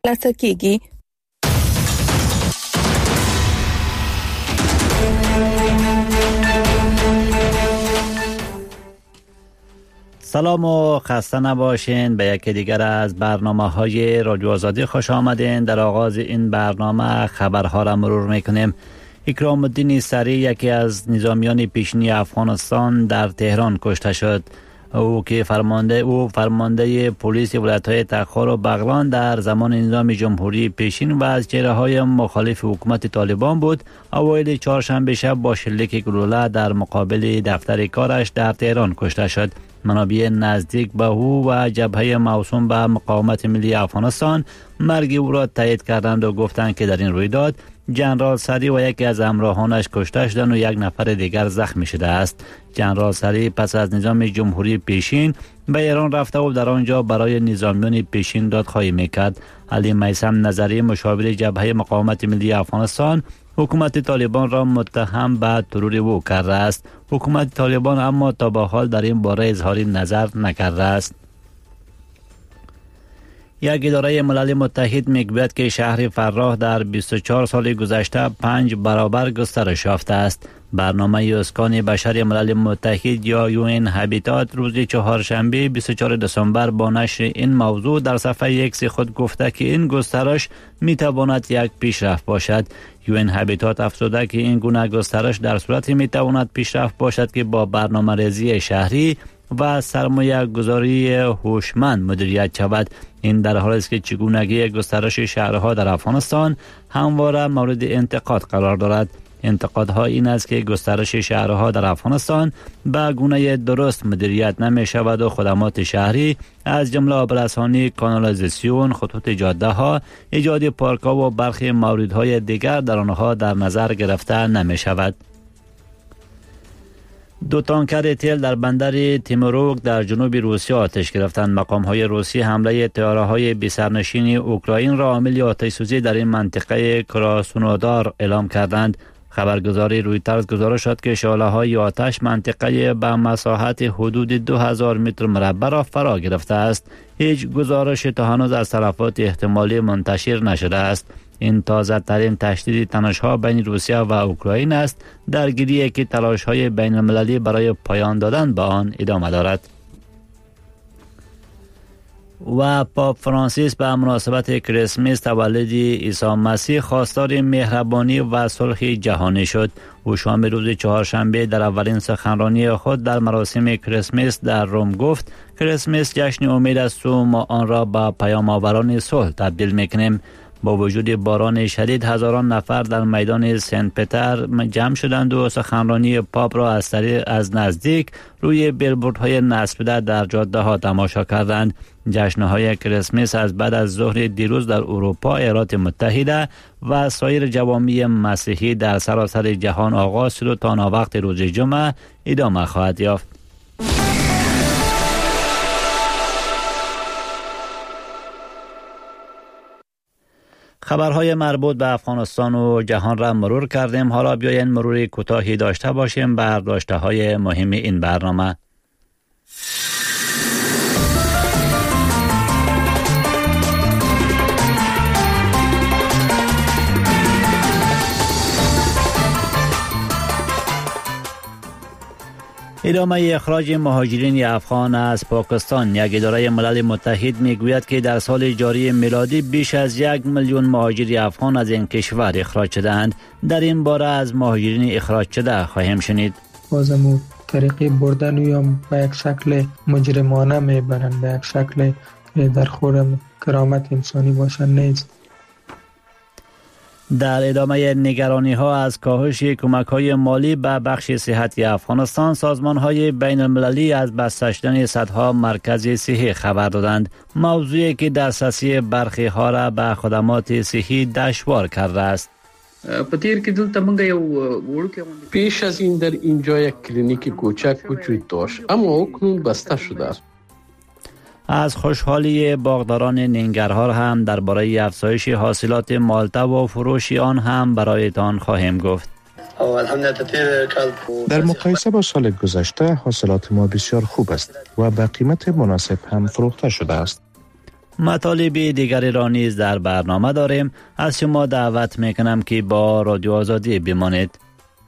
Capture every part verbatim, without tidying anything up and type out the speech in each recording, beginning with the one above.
ترلاسه کیږي. سلام و خسته نباشین. به یکی دیگر از برنامه های رادیو آزادی خوش آمدین. در آغاز این برنامه خبرها را مرور میکنیم. اکرام الدین سری، یکی از نظامیان پیشینی افغانستان، در تهران کشته شد. او که فرمانده او فرمانده پلیس ولایت‌های تخار و بغلان در زمان نظام جمهوری پیشین و از چهره‌های مخالف حکومت طالبان بود، اوایل چهارشنبه شب با شلیک گلوله در مقابل دفتر کارش در تهران کشته شد. منابع نزدیک به او و جبهه موسوم به مقاومت ملی افغانستان مرگ او را تایید کردند و گفتند که در این رویداد جنرال سری و یکی از همراهانش کشته شدند و یک نفر دیگر زخمی شده است. جنرال سری پس از نظام جمهوری پیشین به ایران رفته و در آنجا برای نظامیان پیشین دادخواهی میکرد. علی میثم نظری، مشاور جبهه مقاومت ملی افغانستان، حکومت طالبان را متهم به ترور او کرده است. حکومت طالبان اما تا به حال در این باره اظهار نظر نکرده است. یک اداره ملل متحد میگوید که شهر فراه در بیست و چهار سال گذشته پنج برابر گسترش یافته است. برنامه اسکان بشری ملل متحد یا یو ان هابیتات روز چهارشنبه بیست و چهارم دسامبر با نشر این موضوع در صفحه ایکس خود گفته که این گسترش میتواند یک پیشرفت باشد. یو ان هابیتات افزوده که این گونه گسترش در صورتی میتواند پیشرفت باشد که با برنامه‌ریزی شهری و سرمایه گذاری هوشمند مدیریت شود. این در حالی است که چگونگی گسترش شهرها در افغانستان همواره مورد انتقاد قرار دارد. انتقادها این است که گسترش شهرها در افغانستان به گونه درست مدیریت نمی شود و خدمات شهری از جمله آبرسانی، کانالیزاسیون، خطوط جاده ها، ایجاد پارک ها و برخی موردهای دیگر در آنها در نظر گرفته نمی شود. دو تانکر تیل در بندر تیموروک در جنوب روسیه آتش گرفتند. مقام‌های روسی حمله طیاره‌های بی‌سرنشین اوکراین را عامل آتش‌سوزی در این منطقه کراسنودار اعلام کردند. خبرگزاری رویترز گزارش داد که شعله‌های آتش منطقه به مساحت حدود دو هزار متر مربع را فرا گرفته است. هیچ گزارش تا هنوز از تلفات احتمالی منتشر نشده است. این تازه ترین تشدید تنش‌ها بین روسیه و اوکراین است، درگیری که تلاش‌های بین المللی برای پایان دادن به آن ادامه دارد. و پاپ فرانسیس به مناسبت کریسمس تولد عیسی مسیح خواستار مهربانی و صلح جهانی شد. او شام روز چهارشنبه در اولین سخنرانی خود در مراسم کریسمس در روم گفت: کریسمس جشن امید است و ما آن را به پیام آوران صلح تبدیل می‌کنیم. با وجود باران شدید هزاران نفر در میدان سنت پتر جمع شدند و سخنرانی پاپ را از طریق از نزدیک روی بیلبوردهای نصبیده در جاده ها تماشا کردند. جشن‌های کریسمس از بعد از ظهر دیروز در اروپا، ایالات متحده و سایر جوامع مسیحی در سراسر جهان آغاز شد و تا ناوقت روز جمعه ادامه خواهد یافت. خبرهای مربوط به افغانستان و جهان را مرور کردیم. حالا بیاین مروری کوتاهی داشته باشیم بر داشته‌های مهم این برنامه. ادامه اخراج مهاجرین افغان از پاکستان. یک اداره ملل متحد میگوید که در سال جاری میلادی بیش از یک میلیون مهاجر افغان از این کشور اخراج شدند. در این باره از مهاجرین اخراج شده خواهیم شنید. بازم طریقی بردن یا به یک شکل مجرمانه میبرند، به یک شکل در خورم کرامت انسانی باشن نیست. در ادامه نگرانی ها از کاهش کمک های مالی به بخش صحتی افغانستان، سازمان های بین المللی از بسته شدن صدها مرکز صحی خبر دادند. موضوعی که دسترسی برخی ها را به خدمات صحی دشوار کرده است. پیش از این در اینجا یک کلینیک کوچک وجود داشت، اما اکنون بسته شده است. از خوشحالی باغداران ننگرهار هم درباره افزایش حاصلات مالته و فروش آن هم برایتان خواهیم گفت. در مقایسه با سال گذشته حاصلات ما بسیار خوب است و به قیمت مناسب هم فروخته شده است. مطالب دیگری را نیز در برنامه داریم. از شما دعوت میکنم که با رادیو آزادی بمانید.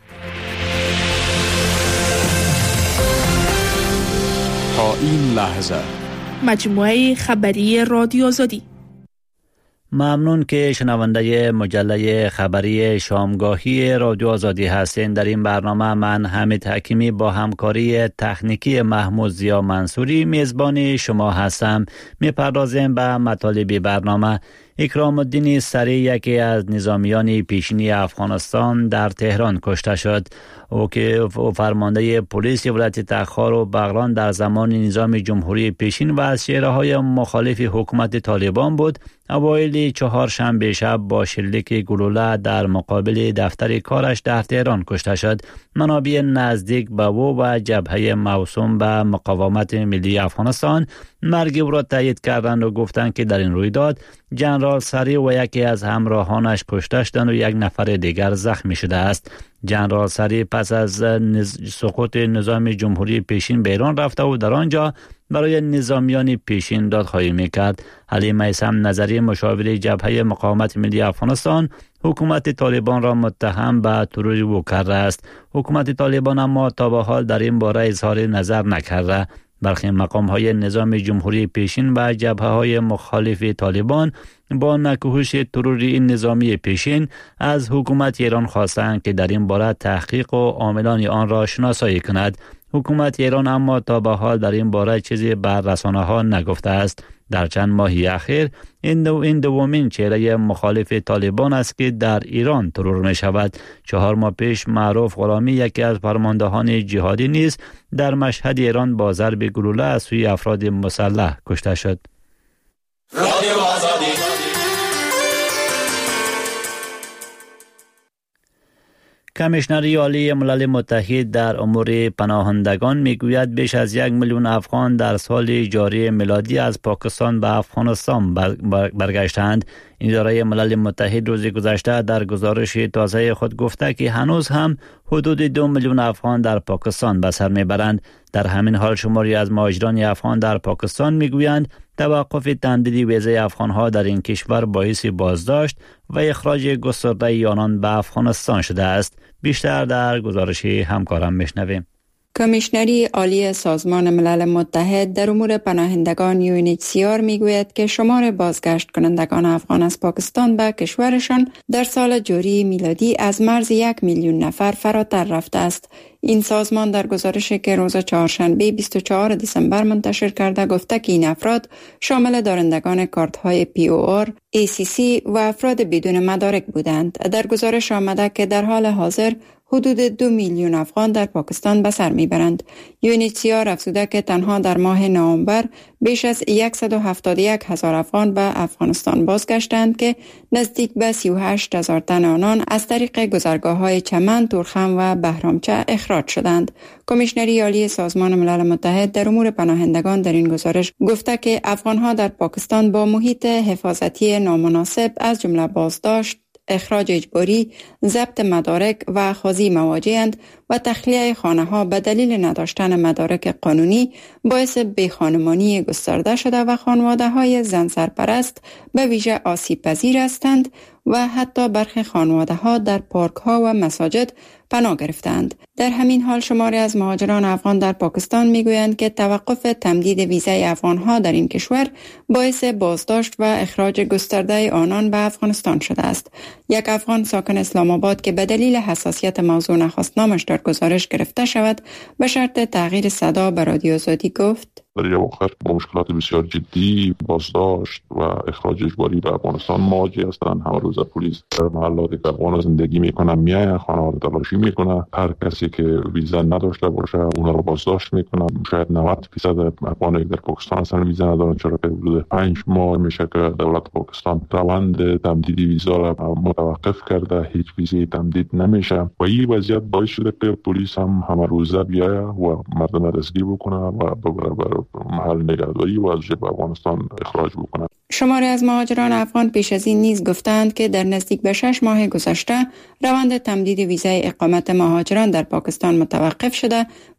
تا این لحظه مجموعه خبری رادیو آزادی. ممنون که شنونده مجله خبری شامگاهی رادیو آزادی هستین. در این برنامه من حمید حکیمی با همکاری تکنیکی محمود زیا منصوری میزبان شما هستم. میپردازیم به مطالب برنامه. اکرام الدین سری، یکی از نظامیان پیشینی افغانستان، در تهران کشته شد. او که فرمانده پلیس ولایت تخار و بغلان در زمان نظام جمهوری پیشین و از چهره‌های مخالف حکومت طالبان بود، اوایل چهارشنبه شب با شلیک گلوله در مقابل دفتر کارش در تهران کشته شد. منابع نزدیک به او و جبهه موسوم به مقاومت ملی افغانستان مرگ او را تایید کردند و گفتند که در این رویداد جنرال سری و یکی از همراهانش کشته شدند و یک نفر دیگر زخمی شده است. جنرال سری پس از نز... سقوط نظام جمهوری پیشین به ایران رفته و در آنجا برای نظامیان پیشین دادخواهی میکرد. علی میثم نظری، مشاور جبهه مقاومت ملی افغانستان، حکومت طالبان را متهم به ترور او کرده است. حکومت طالبان اما تا به حال در این باره اظهار نظر نکرده. برخی مقام‌های نظام جمهوری پیشین و جبهه‌های مخالف طالبان با نکوهش تروری این نظامی پیشین از حکومت ایران خواستند که در این باره تحقیق و عاملان آن را شناسایی کند. حکومت ایران اما تا به حال در این باره چیزی بر رسانه‌ها نگفته است. در چند ماهی اخیر این دو این دومین چهره مخالف طالبان است که در ایران ترور می شود. چهار ماه پیش معروف غلامی، یکی از فرماندهان جهادی نیز در مشهد ایران با ضرب گلوله از سوی افراد مسلح کشته شد. رادیو آزادی. کمیشنری عالی ملل متحد در امور پناهندگان میگوید بیش از یک میلیون افغان در سال جاری میلادی از پاکستان به افغانستان برگشتند. اداره ملل متحد روز گذشته در گزارش تازه خود گفته که هنوز هم حدود دو میلیون افغان در پاکستان به سر میبرند. در همین حال شماری از مهاجران افغان در پاکستان میگویند توقف تمدید ویزه افغانها در این کشور باعث بازداشت و اخراج گسترده آنان به افغانستان شده است. بیشتر در گزارش همکارم میشنویم. کمیشنری عالی سازمان ملل متحد در امور پناهندگان یو ان اچ سی آر میگوید که شمار بازگشت کنندگان افغان از پاکستان به کشورشان در سال جاری میلادی از مرز یک میلیون نفر فراتر رفته است. این سازمان در گزارشی که روز چهارشنبه بیست و چهارم دسامبر منتشر کرده گفته که این افراد شامل دارندگان کارت‌های پی او آر، ای سی سی و افراد بدون مدارک بودند. در گزارش آمده که در حال حاضر حدود دو میلیون افغان در پاکستان به سر میبرند. یو ان اچ سی آر افزوده که تنها در ماه نوامبر بیش از صد و هفتاد و یک هزار افغان به افغانستان بازگشتند که نزدیک به سی و هشت هزار تن آنان از طریق گذرگاه‌های چمن، تورخم و بهرامچه اخراج شدند. کمیشنری عالی سازمان ملل متحد در امور پناهندگان در این گزارش گفته که افغان‌ها در پاکستان با محیط حفاظتی نامناسب از جمله بازداشت، اخراج اجباری، ضبط مدارک و خاضی مواجه‌اند و تخلیه خانه‌ها به دلیل نداشتن مدارک قانونی باعث بیخانمانی گسترده شده و خانواده‌های زن سرپرست به ویژه آسیب پذیر هستند و حتی برخی خانواده‌ها در پارک‌ها و مساجد پناه گرفتند. در همین حال شماری از مهاجران افغان در پاکستان میگویند که توقف تمدید ویزای افغان‌ها در این کشور باعث بازداشت و اخراج گسترده آنان به افغانستان شده است. یک افغان ساکن اسلام آباد که به دلیل حساسیت موضوع نخواست نامش در گزارش گرفته شود به شرط تغییر صدا به رادیو آزادی گفت: در یک وقت با مشکلات بسیار جدی، بازداشت و اخراج اجباری به افغانستان مواجه هستند. هر روز پلیس در محلاتی که افغان زندگی میکنن میایه، خانه‌ها رو تلاشی میکنه. هر کسی که ویزا نداشته باشه اونا رو بازداشت میکنه. شاید نود درصد افغانایی در پاکستان اصلا ویزا ندارن، چرا که حدود پنج ماه میشه که دولت پاکستان روند تمدید ویزا را متوقف کرده، هیچ ویزای تمدید نمیشه و این وضعیت باعث شده که پلیس هم همه روزه بیایه و مردم دستگیر بکنه و برابر محل نگهداری و از افغانستان اخراج بکنند. شماری از مهاجران افغان پیش از این نیز گفتند که در نزدیک به شش ماه گذشته روند تمدید ویزای اقامت مهاجران در پاکستان متوقف شده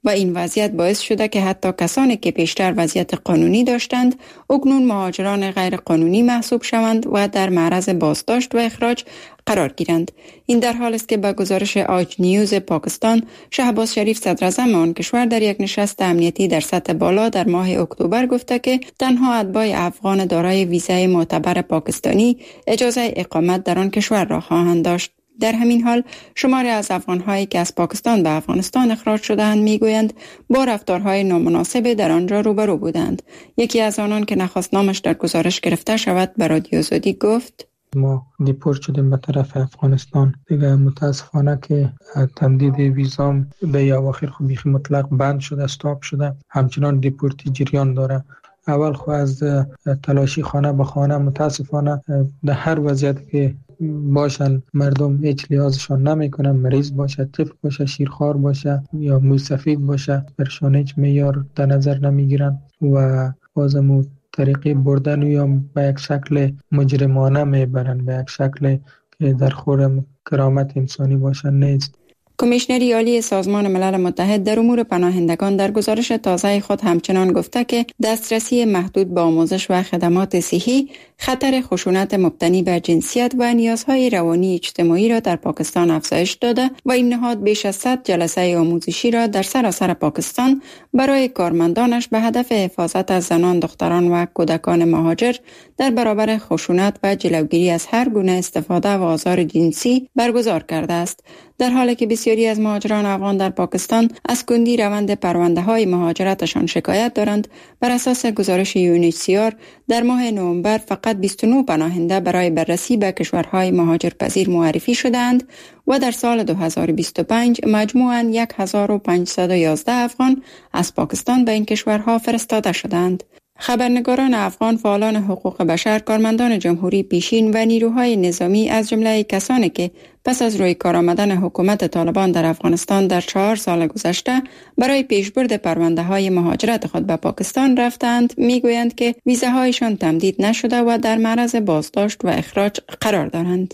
و این وضعیت باعث شده که حتی کسانی که پیشتر وضعیت قانونی داشتند اکنون مهاجران غیر قانونی محسوب شوند و در معرض بازداشت و اخراج قرار گیرند. این در حال است که با گزارش آج نیوز پاکستان، شهباز شریف صدراعظم آن کشور در یک نشست امنیتی در سطح بالا در ماه اکتبر گفته که تنها اتباع افغان دارای ویزای معتبر پاکستانی اجازه اقامت در آن کشور را خواهند داشت. در همین حال شماری از افغان‌هایی که از پاکستان به افغانستان اخراج شده‌اند می‌گویند با رفتارهای نامناسب در آنجا روبرو بودند. یکی از آنان که نخواست نامش در گزارش گرفته شود به رادیو آزادی گفت: ما دیپورت شدیم به طرف افغانستان. دیگه متاسفانه که تمدید ویزام به اواخر خب بیخی مطلق بند شده، استاپ شده، همچنان دیپورتی جریان داره. اول خو از تلاشی خانه به خانه متاسفانه در هر وضعیت که باشن مردم هیچ لحاظشان نمیکنن، مریض باشه، طفل باشه، شیرخوار باشه یا موسفید باشه، برشان هیچ معیار در نظر نمیگیرن و بازم طریقی بردن یا به یک شکل مجرمانه میبرن، به یک شکل که در خور کرامت انسانی باشن نیست. کمیشنری عالی سازمان ملل متحد در امور پناهندگان در گزارش تازه خود همچنان گفته که دسترسی محدود به آموزش و خدمات صحی خطر خشونت مبتنی بر جنسیت و نیازهای روانی اجتماعی را در پاکستان افزایش داده و این نهاد بیش از صد جلسه آموزشی را در سراسر پاکستان برای کارمندانش به هدف حفاظت از زنان، دختران و کودکان مهاجر در برابر خشونت و جلوگیری از هر گونه استفاده و آزار جنسی برگزار کرده است. در حالی که بسیاری از مهاجران افغان در پاکستان از کندی روند پرونده های مهاجرتشان شکایت دارند، بر اساس گزارش یو ان اچ سی آر در ماه نوامبر فقط بیست و نه پناهنده برای بررسی به کشورهای مهاجرپذیر معرفی شدند و در سال دو هزار و بیست و پنج مجموعاً هزار و پانصد و یازده افغان از پاکستان به این کشورها فرستاده شدند. خبرنگاران افغان، فعالان حقوق بشر، کارمندان جمهوری پیشین و نیروهای نظامی از جمله کسانی که پس از روی کار آمدن حکومت طالبان در افغانستان در چهار سال گذشته برای پیشبرد پرونده های مهاجرت خود به پاکستان رفتند، میگویند که ویزاهایشان تمدید نشده و در معرض بازداشت و اخراج قرار دارند.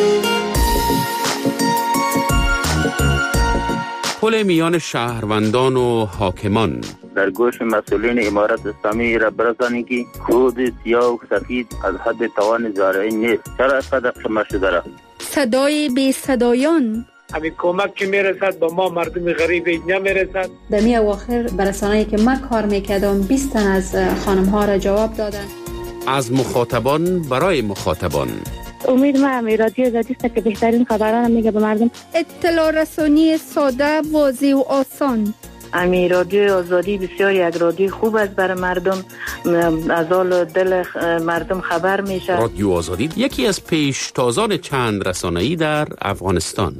پل میان شهروندان و حاکمان در گوش مسئولین امارت اسلامی را برسانید که خود سیاه و سفید از حد توان زارعی نیست. چرا صدق شما شده را؟ صدای بی صدایان همین کمک که میرسد به ما مردم غریب اینجا میرسد. در می اواخر برسانه‌ای که من کار میکردم بیست تن از خانم ها را جواب دادن. از مخاطبان برای مخاطبان. امید ما امی رادیو آزادی است که بهترین خبران میگه به مردم. اطلاع رسانی ساده، واضح و آسان. امی رادیو آزادی بسیار یک رادیو خوب است برای مردم، از حال دل مردم خبر میشه. رادیو آزادی یکی از پیشتازان چند رسانه‌ای در افغانستان.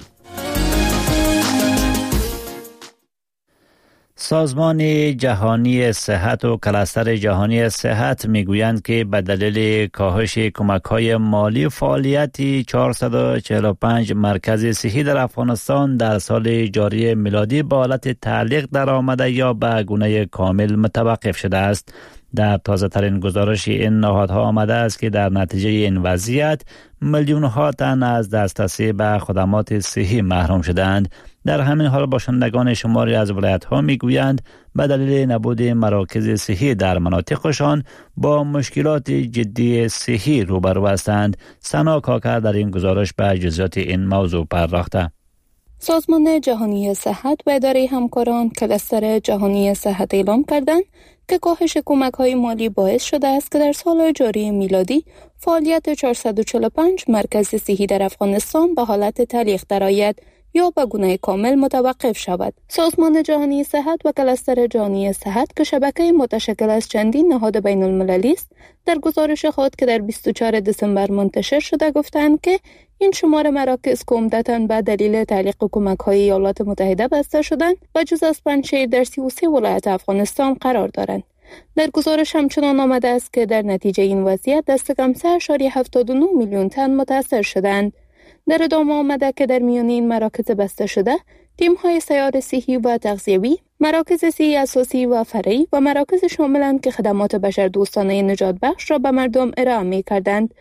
سازمان جهانی صحت و کلاستر جهانی صحت میگویند که به دلیل کاهش کمک‌های مالی فعالیت چهارصد و چهل و پنج مرکز صحی در افغانستان در سال جاری میلادی به حالت تعلیق در آمده یا به گونه کامل متوقف شده است. در تازه ترین گزارش این نهادها آمده است که در نتیجه این وضعیت میلیون ها تن از دسترسی به خدمات صحی محروم شدند. در همین حال باشندگان شماری از ولایت ها می گویند به دلیل نبود مراکز صحی در مناطقشان با مشکلات جدی صحی روبرو هستند. سنا کاکر در این گزارش به جزئیات این موضوع پرداخته. سازمان جهانی صحت و اداره همکاران کلاستر جهانی صحت اعلام کردند که کاهش کمک‌های مالی باعث شده است که در سال جاری میلادی فعالیت چهارصد و چهل و پنج مرکز صحی در افغانستان به حالت تعلیق درآید یا به گونه کامل متوقف شود. سازمان جهانی صحت و کلاستر جهانی صحت که شبکه متشکل از چندین نهاد بین المللی است، در گزارش خود که در بیست و چهارم دسامبر منتشر شده گفتند که این شمار مراکز که عمدتاً به دلیل تعلیق کمک‌های ایالات متحده بسته شدند و جز از پنجشیر در سی و سه ولایت افغانستان قرار دارند. در گزارش همچنان آمده است که در نتیجه این وضعیت دست کم سه ممیز هفتاد و نه میلیون تن متاثر شدند. در ادامه آمده که در میان این مراکز بسته شده تیم‌های سیار صحی و تغذیوی، مراکز صحی اساسی و فرعی و مراکز شاملند که خدمات بشردوستانه نجات بخش را به مردم ارائه می‌کردند.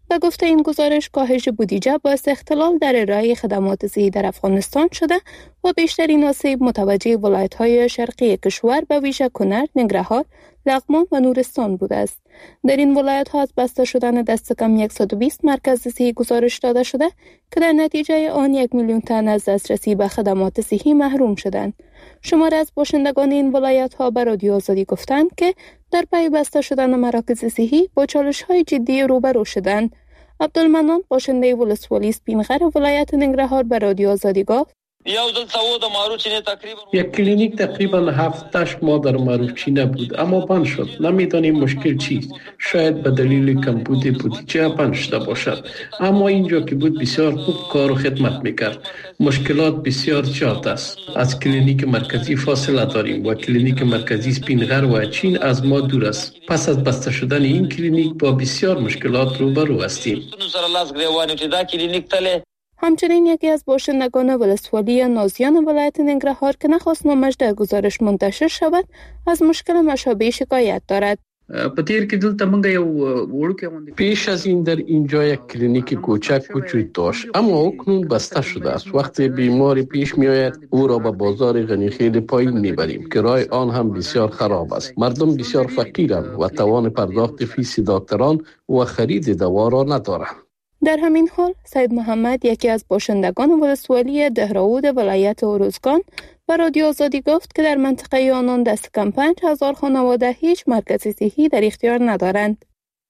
و گفته این گزارش کاهش بودجه باعث اختلال در ارائه خدمات صحی در افغانستان شده و بیشترین آسیب متوجه ولایت‌های شرقی کشور به ویژه کنر، ننگرهار، لغمان و نورستان بوده است. در این ولایت‌ها از بسته شدن دست کم صد و بیست مرکز صحی گزارش داده شده که در نتیجه آن یک میلیون تن از دسترسی به خدمات صحی محروم شدند. شمار از باشندگان این ولایت‌ها به رادیو آزادی گفتند که در پی بسته شدن مراکز صحی با چالش‌های جدی روبرو شدند. عبدالمنان باشنده ولسوالی سپینغر ولایت ننگرهار به رادیو آزادی گفت: یک کلینیک تقریبا هفتش ماه در ماروچینه بود اما بند شد. نمیدانیم مشکل چیست. شاید به دلیل کمبود بودجه بند شده باشد. اما اینجا که بود بسیار خوب کار و خدمت میکرد. مشکلات بسیار زیاد است. از کلینیک مرکزی فاصله داریم و کلینیک مرکزی سپینغر و چین از ما دور است. پس از بسته شدن این کلینیک با بسیار مشکلات روبرو هستیم. همچنین یکی از باشندگان ولسوالی نازیان ولایت ننگرهار که نخواست نامش در گزارش منتشر شود از مشکل مشابه شکایت دارد. پیش از این در اینجا یک کلینیک کوچک وجود داشت اما اکنون بسته شده است. وقتی بیماری پیش می آید او را به بازار غنیخیل پایین می بریم که راه آن هم بسیار خراب است. مردم بسیار فقیرند و توان پرداخت فیس دکتران و خرید دوا را ندارند. در همین حال سید محمد یکی از باشندگان ولسوالی دهراود ولایت اروزگان و رادیو آزادی گفت که در منطقه آنان دست کم پنج هزار خانواده هیچ مرکز صحی در اختیار ندارند.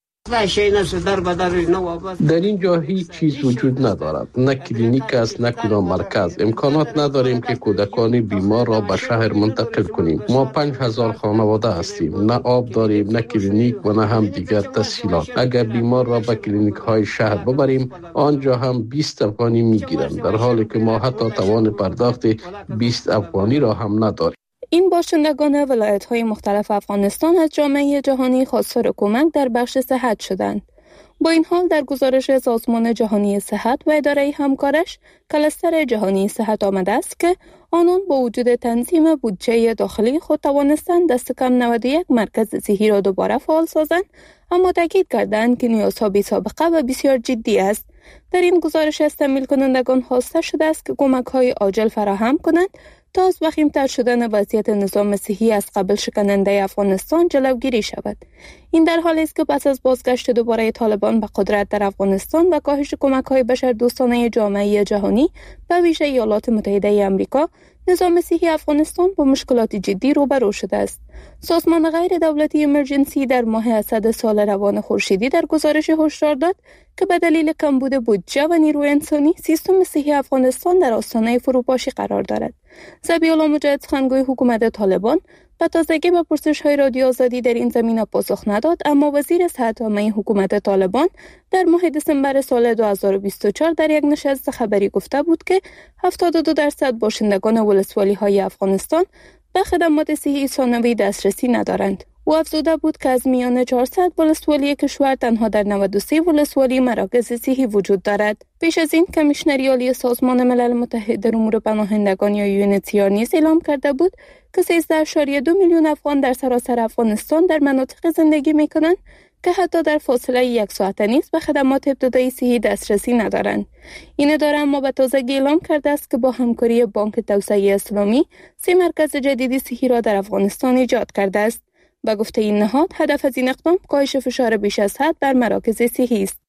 در اینجا هیچ چیز وجود ندارد. نه کلینیک است نه کدام مرکز. امکانات نداریم که کودکان بیمار را به شهر منتقل کنیم. ما پنج هزار خانواده هستیم. نه آب داریم نه کلینیک و نه هم دیگر تسهیلات. اگر بیمار را به کلینیک های شهر ببریم آنجا هم بیست افغانی میگیرند در حالی که ما حتی توان پرداخت بیست افغانی را هم نداریم. این باشندگان ولایت‌های مختلف افغانستان از جامعه جهانی خواستار کمک در بخش صحت شدند. با این حال در گزارش سازمان جهانی صحت و اداره همکارش کلستر جهانی صحت آمده است که آنان با وجود تنظیم بودجه داخلی خود توانستند دست کم نود و یک مرکز صحی را دوباره فعال سازند، اما تاکید کردند که نیازها بی سابقه و بسیار جدی است. در این گزارش از تمویل کنندگان خواسته شده است که کمک‌های عاجل فراهم کنند تا از وخیم‌تر شدن وضعیت نظام صحی از قبل شکننده افغانستان جلوگیری شود. این در حالی است که پس از بازگشت دوباره طالبان به قدرت در افغانستان و کاهش کمک‌های بشردوستانه جامعه جهانی به ویژه ایالات متحده آمریکا، نظام صحی افغانستان با مشکلات جدی روبرو شده است. سازمان غیر دولتی امرجنسی در ماه اسد سال روان خورشیدی در گزارش هشدار داد که به دلیل کمبود بودجه و نیروی انسانی سیستم صحی افغانستان در آستانه فروپاشی قرار دارد. ذبیح الله مجاهد سخنگوی حکومت طالبان به تازگی به پرسش‌های رادیو آزادی در این زمینه پاسخ نداد، اما وزیر صحت عامه حکومت طالبان در ماه دسامبر سال دو هزار و بیست و چهار در یک نشست خبری گفته بود که هفتاد و دو درصد باشندگان ولسوالی‌های افغانستان به خدمات صحی ثانوی دسترسی ندارند. او افزوده بود که از میان چهارصد ولسوالی کشور تنها در نود و سه ولسوالی مراکز صحی وجود دارد. پیش از این کمیشنری عالی سازمان ملل متحد در امور پناهندگان یا یو ان اچ سی آر نیز اعلام کرده بود که سیزده ممیز دو میلیون افغان در سراسر افغانستان در مناطق زندگی می‌کنند که حتی در فاصله یک ساعته نیز به خدمات ابتدایی صحی دسترسی ندارند. این اداره اما به تازگی اعلام کرده است که با همکاری بانک توسعه اسلامی سه مرکز جدیدی صحی را در افغانستان ایجاد کرده است. به گفته این نهاد هدف از این اقدام کاهش فشار بیش از حد بر مراکز صحی است.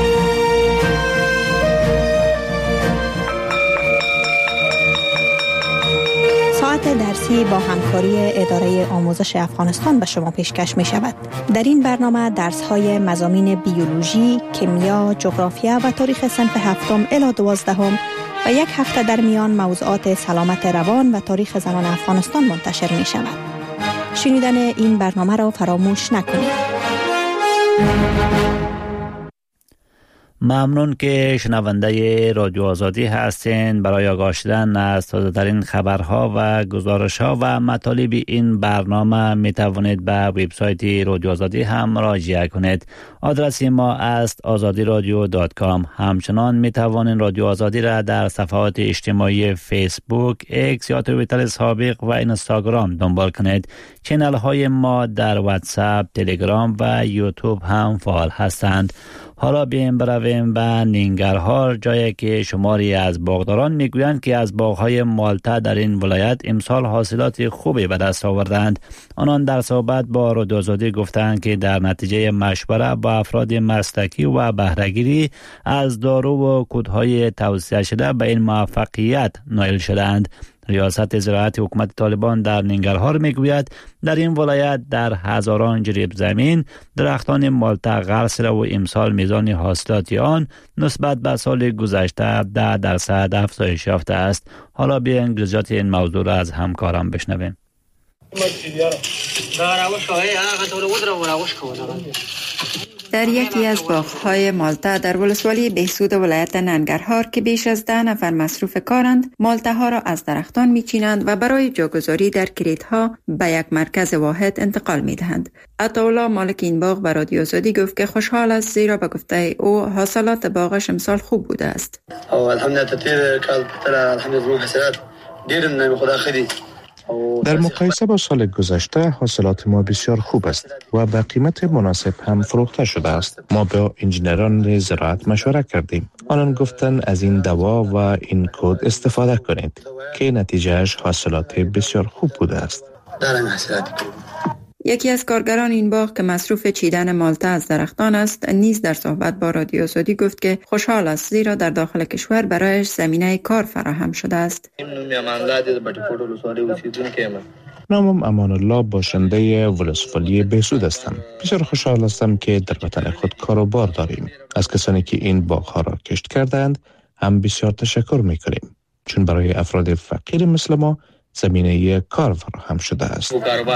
ساعت درسی با همکاری اداره آموزش افغانستان به شما پیشکش می شود. در این برنامه درس های مضامین بیولوژی، کیمیا، جغرافیا و تاریخ صنف هفتم الی دوازدهم و یک هفته در میان موضوعات سلامت روان و تاریخ زنان افغانستان منتشر می شود. شنیدن این برنامه را فراموش نکنید. ممنون که شنونده رادیو آزادی هستین. برای آگاه شدن از تازه‌ترین خبرها و گزارش‌ها و مطالب این برنامه می توانید به وبسایت رادیو آزادی هم مراجعه کنید. آدرس ما است آزادی رادیو دات کام. همچنان می توانید رادیو آزادی را در صفحات اجتماعی فیسبوک، ایکس یا توییتر سابق و اینستاگرام دنبال کنید. چینل های ما در واتساپ، تلگرام و یوتیوب هم فعال هستند. حالا بیایم برویم به ننگرهار، جایی که شماری از باغداران میگویند که از باغهای مالته در این ولایت امسال حاصلات خوبی به دست آوردند. آنان در صحبت با رادیو آزادی گفتند که در نتیجه مشوره با افراد مسلکی و بهره‌گیری از دارو و کودهای توصیه شده به این موفقیت نائل شدند. ریاست زراعت حکومت طالبان در ننگرهار میگوید در این ولایت در هزاران جریب زمین درختان مالته غرس شده و امسال میزان حاصلات آن نسبت به سال گذشته ده درصد افزایش یافته است. حالا بیاین جزئیات این موضوع را از همکارم بشنویم. در یکی از باغ‌های مالته در ولسوالی بهسود ولایت ننگرهار که بیش از ده نفر مصروف کارند، مالته ها را از درختان میچینند و برای جاگذاری در کریت‌ها به یک مرکز واحد انتقال میدهند. عطاالله مالک این باغ به رادیو آزادی گفت که خوشحال است، زیرا به گفته او حاصلات باغش امسال خوب بوده است. در مقایسه با سال گذشته حاصلات ما بسیار خوب است و به قیمت مناسب هم فروخته شده است. ما با انجینران زراعت مشوره کردیم. آنان گفتند از این دوا و این کود استفاده کنید که نتیجهش حاصلات بسیار خوب بوده است. یکی از کارگران این باغ که مصروف چیدن مالته از درختان است نیز در صحبت با رادیو آزادی گفت که خوشحال است، زیرا در داخل کشور برایش زمینه کار فراهم شده است. نامم امان الله، باشنده ولسوالی بهسود هستم. بسیار خوشحال هستم که در وطن خود کاروبار داریم. از کسانی که این باغ‌ها را کشت کردند هم بسیار تشکر می‌کنیم، چون برای افراد فقیر مثل ما زمینه کار فراهم شده است.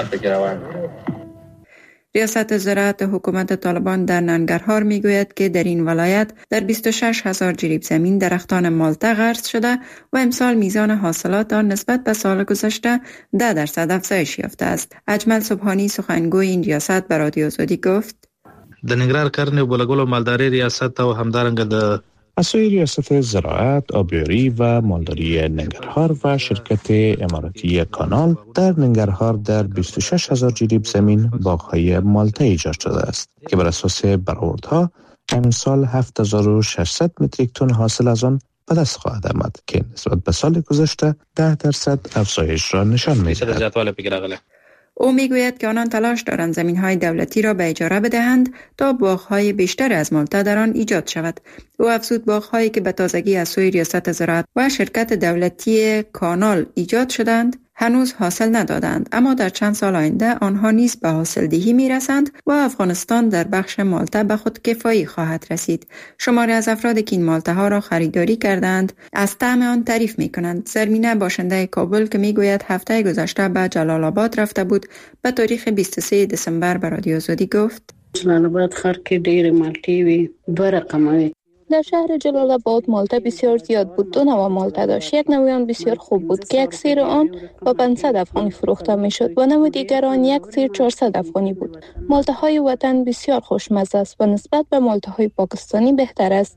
ریاست زراعت حکومت طالبان در ننگرهار میگوید که در این ولایت در بیست و شش هزار جریب زمین درختان مالته غرس شده و امسال میزان حاصلات آن نسبت به سال گذشته ده درصد افزایش یافته است. اجمل صبحانی سخنگوی این ریاست به رادیو آزادی گفت: د ننګرهار کرنې او بلګلو مالداري ریاست او همدارنګه د از سوی ریاست زراعت، آبیاری و مالداری ننگرهار و شرکت اماراتی کانال در ننگرهار در بیست و شش هزار جریب زمین باغ‌های مالته ایجاد شده است که بر اساس برآوردها امسال هفت هزار و ششصد متریک تن حاصل از آن به دست خواهد آمد که نسبت به سال گذشته ده درصد افزایش را نشان می‌دهد. او میگوید که آنان تلاش دارند زمین‌های دولتی را به اجاره بدهند تا باغ‌های بیشتر از مالته در آن ایجاد شود. او افزود باغ‌هایی که به تازگی از سوی ریاست زراعت و شرکت دولتی کانال ایجاد شدند هنوز حاصل ندادند، اما در چند سال آینده آنها نیز به حاصلدهی میرسند و افغانستان در بخش مالته به خود کفایی خواهد رسید. شماری از افرادی که این مالته ها را خریداری کردند از طعم آن تعریف می کنند. زرمینه باشنده کابل که می گوید هفته گذشته به جلال آباد رفته بود، به تاریخ بیست و سوم دسامبر به رادیو آزادی گفت: جلال آباد خر که دیر مالتی وی دو رقمه. در شهر جلال آباد مالته بسیار زیاد بود. دو نوع مالته داشت. یک نوع آن بسیار خوب بود که یک سیر آن با پانصد افغانی فروخته می شد و نوع دیگر آن یک سیر چهارصد افغانی بود. مالته های وطن بسیار خوشمزه است و نسبت به مالته های پاکستانی بهتر است.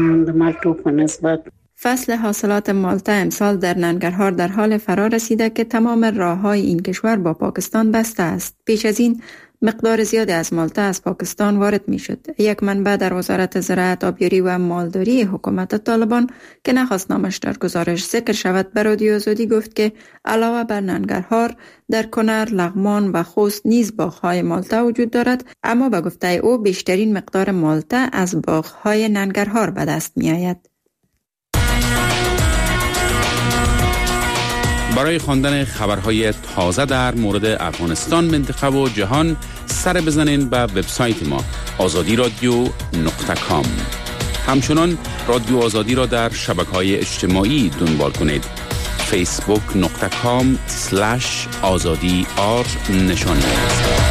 فصل حاصلات مالته امسال در ننگرهار در حال فرا رسیده که تمام راه‌های این کشور با پاکستان بسته است. پیش از این مقدار زیادی از مالته از پاکستان وارد می شد. یک منبع در وزارت زراعت، آبیاری و مالداری حکومت طالبان که نخواست نامش در گزارش ذکر شود به رادیو آزادی گفت که علاوه بر ننگرهار در کنر، لغمان و خوست نیز باغ‌های مالته وجود دارد، اما به گفته او بیشترین مقدار مالته از باغ‌های ننگرهار به دست می آید. برای خواندن خبرهای تازه در مورد افغانستان، منطقه و جهان سر بزنین به وبسایت ما آزادی رادیو نقطه کام. همچنان رادیو آزادی را در شبکه‌های اجتماعی دنبال کنید. فیسبوک نقطه کام سلش آزادی آر نشان دهید.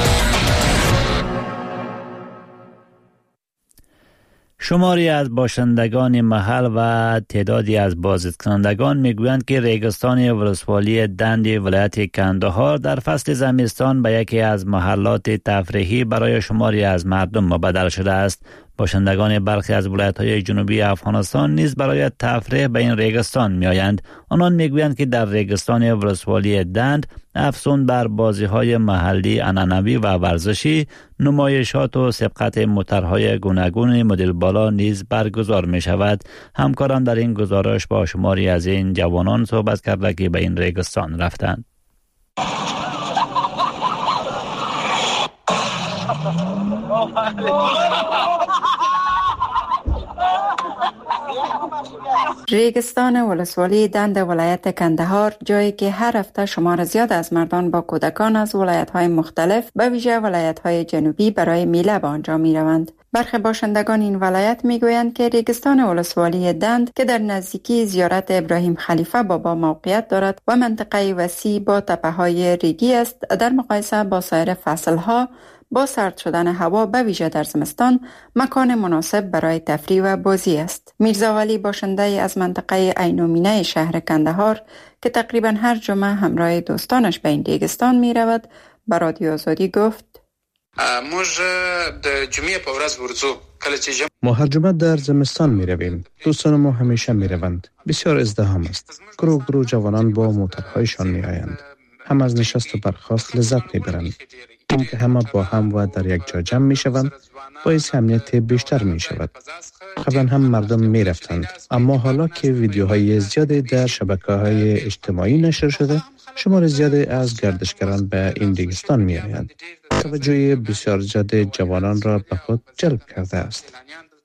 شماری از باشندگان محل و تعدادی از بازدیدکنندگان میگویند که ریگستان ولسوالی دند ولایت کندهار در فصل زمستان به یکی از محلات تفریحی برای شماری از مردم مبدل شده است. باشندگان برخی از ولایت‌های جنوبی افغانستان نیز برای تفریح به این ریگستان می‌آیند. آنان می‌گویند که در ریگستان ولسوالی دند افزون بر بازی‌های محلی عنعنوی و ورزشی، نمایشات و سبقت موترهای گوناگون مدل بالا نیز برگزار می‌شود. همکاران در این گزارش با شماری از این جوانان صحبت کرده که به این ریگستان رفتند. ریگستان ولسوالی دند ولایت کندهار جایی که هر هفته شمار زیاد از مردان با کودکان از ولایت‌های مختلف به ویژه ولایت‌های جنوبی برای میله به آنجا می‌روند. برخی باشندگان این ولایت می‌گویند که ریگستان ولسوالی دند که در نزدیکی زیارت ابراهیم خلیفه بابا موقعیت دارد و منطقه وسیع با تپه‌های ریگی است، در مقایسه با سایر فصل‌ها با سرد شدن هوا به ویژه در زمستان مکان مناسب برای تفریح و بازی است. میرزا ولی باشنده از منطقه عینومینه شهر کندهار که تقریبا هر جمعه همراه دوستانش به این ریگستان می رود به رادیو آزادی گفت: ما هر جمعه در زمستان می رویم. دوستان ما همیشه می روند. بسیار ازدحام است. گروه گروه جوانان با موترهایشان می آیند. هم از نشست و برخاست لذت می برند. این که همه با هم و در یک جا جمع می شوند باعث امنیت بیشتر می شود. قبلا هم مردم می رفتند، اما حالا که ویدیوهای زیادی در شبکه‌های اجتماعی نشر شده، شمار زیادی از گردشگران به این ریگستان می آیند. توجه بسیار زیاد جوانان را به خود جلب کرده است.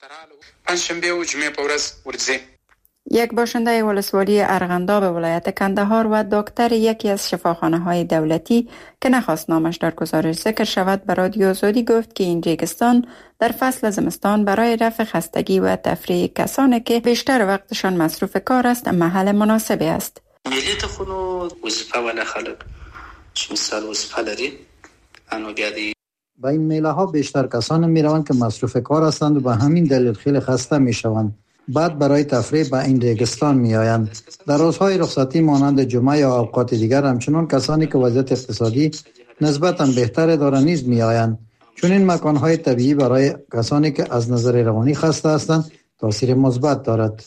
یک باشنده ولسوالی ارغنداب ولایت کندهار و دکتر یکی از شفاخانه‌های دولتی که نخواست نامش در گزارش ذکر شود به رادیو آزادی گفت که این ریگستان در فصل زمستان برای رفع خستگی و تفریح کسانی که بیشتر وقتشان مصروف کار است محل مناسبی است. ملیت خونو وظیفه ولا خلق چه مثال وظیفه لري انو بیادی با این میله ها بیشتر کسانی می روند که مصروف کار هستند و به همین دلیل خیلی خسته می شوند. بعد برای تفریح به این ریگستان می آیند. در روزهای رخصتی مانند جمعه یا اوقات دیگر همچنان کسانی که وضعیت اقتصادی نسبتاً بهتر دارند نیز می آیند. چون این مکانهای طبیعی برای کسانی که از نظر روانی خسته هستند تاثیر مثبت دارد.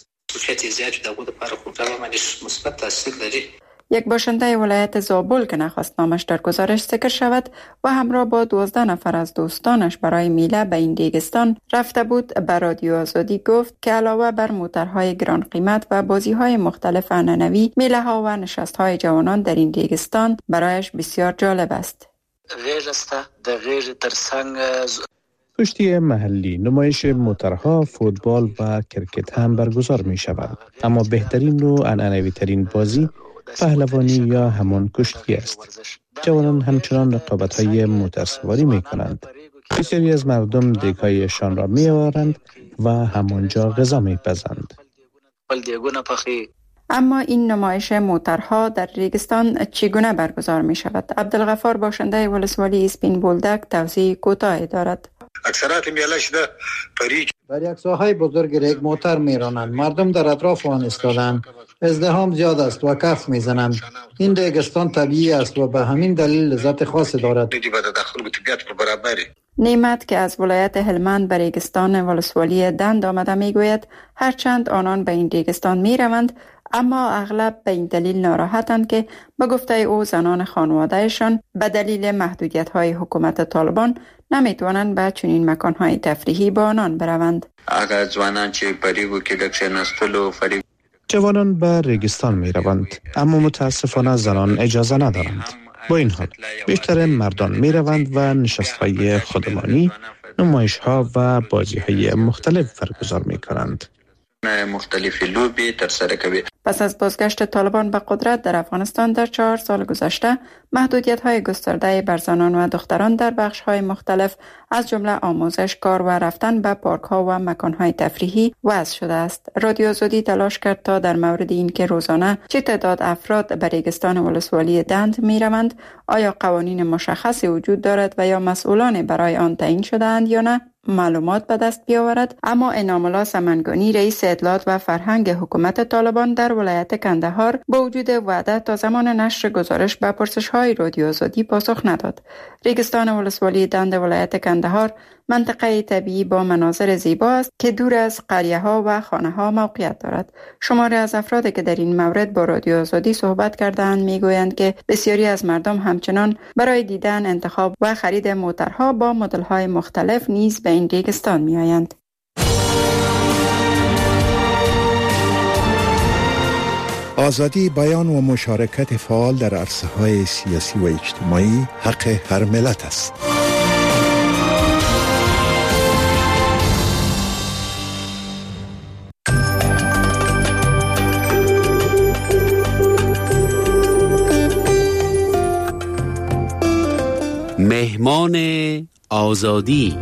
یک باشنده ولایت زابل که نخواست نامش در گزارش ذکر شود و همراه با دوازده نفر از دوستانش برای میله به این ریگستان رفته بود به رادیو آزادی گفت که علاوه بر موترهای گران قیمت و بازیهای مختلف عنعنوی، میله ها و نشست های جوانان در این ریگستان برایش بسیار جالب است. کشتی محلی، نمایش موترها، فوتبال و کرکت هم برگزار می شود. اما بهترین و عنعنوی ترین بازی پهلوانی یا همان کشتی است. جوانان همچنان رقابت‌های موترسواری می‌کنند. بسیاری از مردم دیگ‌هایشان را می‌آورند و همانجا غذا می‌پزند. اما این نمایش موترها در ریگستان چگونه برگزار می‌شود؟ عبدالغفار باشنده ولسوالی اسپین بولدک توضیح کوتاهی دارد. اکثرات میلش ده طریق در یک ساحه بزرگ ریگ موتر میرانند. مردم در اطراف آن ایستادند. ازدحام زیاد است و کف میزنند. این ریگستان طبیعی است و به همین دلیل لذت خاصی دارد. نعمت که از ولایت هلمند به ریگستان ولسوالی دند آمده میگوید هرچند آنان به این ریگستان میروند اما اغلب به این دلیل ناراحتند که به گفته او زنان خانوادهشان به دلیل محدودیت‌های حکومت طالبان نمیتوانند به چنین مکان‌های تفریحی با آنان بروند. اگر جوانان چه پریگو که لکشه نستلو فریگ جوانان به ریگستان می روند اما متاسفانه زنان اجازه ندارند. با این حال بیشتر مردان می روند و نشست های خودمانی، نمایش ها و بازی های مختلف برگزار می کنند. مختلف لوبی ترسره کوي. پس از بازگشت طالبان به قدرت در افغانستان در چهار سال گذشته محدودیت‌های گسترده بر زنان و دختران در بخش‌های مختلف از جمله آموزش، کار و رفتن به پارک‌ها و مکان‌های تفریحی وضع شده است. رادیو آزادی تلاش کرد تا در مورد این که روزانه چه تعداد افراد به ریگستان ولسوالی دند می‌روند، آیا قوانین مشخصی وجود دارد و یا مسئولان برای آن تعیین شده‌اند یا نه؟ معلومات به دست بیاورد، اما انعام الله سمنگانی رئیس اطلاعات و فرهنگ حکومت طالبان در ولایت کندهار با وجود وعده تا زمان نشر گزارش به پرسش‌های رادیو آزادی پاسخ نداد. ریگستان ولسوالی دند ولایت کندهار منطقه طبیعی با مناظر زیبا است که دور از قریه‌ها و خانه‌ها موقعیت دارد. شماری از افرادی که در این مورد با رادیو آزادی صحبت کردند میگویند که بسیاری از مردم همچنان برای دیدن، انتخاب و خرید موترها با مدل‌های مختلف نیز به این ریگستان می‌آیند. آزادی بیان و مشارکت فعال در عرصه‌های سیاسی و اجتماعی حق هر ملت است. مهمان آزادی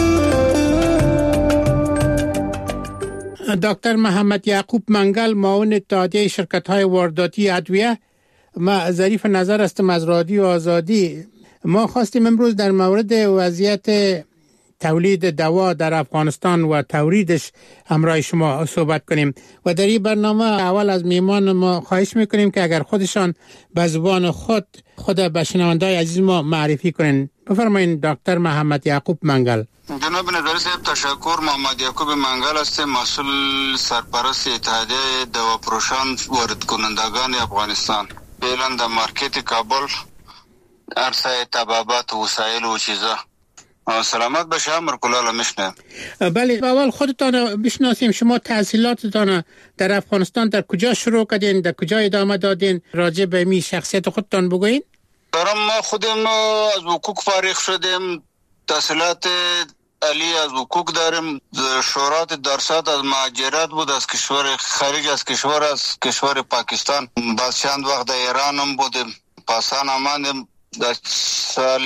دکتر محمد یعقوب منگل، معاون اتحادیه شرکت‌های وارداتی ادویه. ما ظریف نظر هستم از رادیو آزادی. ما خواستیم امروز در مورد وضعیت تولید دوا در افغانستان و تولیدش همراه شما صحبت کنیم و در این برنامه اول از میهمان ما خواهش میکنیم که اگر خودشان به زبان خود خود به شنونده‌های عزیز ما معرفی کنین. بفرمایید دکتر محمد یعقوب منگل. جناب نظری صاحب تشکر. محمد یعقوب منگل هستم، مسئول سرپرست اتحادیه دوا فروشان وارد کنندگان افغانستان. فعلا در مارکت کابل عرصه طبابت و وسایل و چیزا. سلامت باشه امر کلالا میشنه. بله، اول خودتان بشناسیم. شما تحصیلاتتان در افغانستان در کجا شروع کردین، در کجا ادامه دادین؟ راجع به می شخصیت خودتان بگوین. دارم ما خودم از حقوق فارغ شدم، تحصیلات علی از حقوق دارم، شورات درسات از مهاجرت بود، از کشور خارج از کشور از کشور پاکستان. بعد چند وقت در ایران هم بودم. پاسان آمدم در سال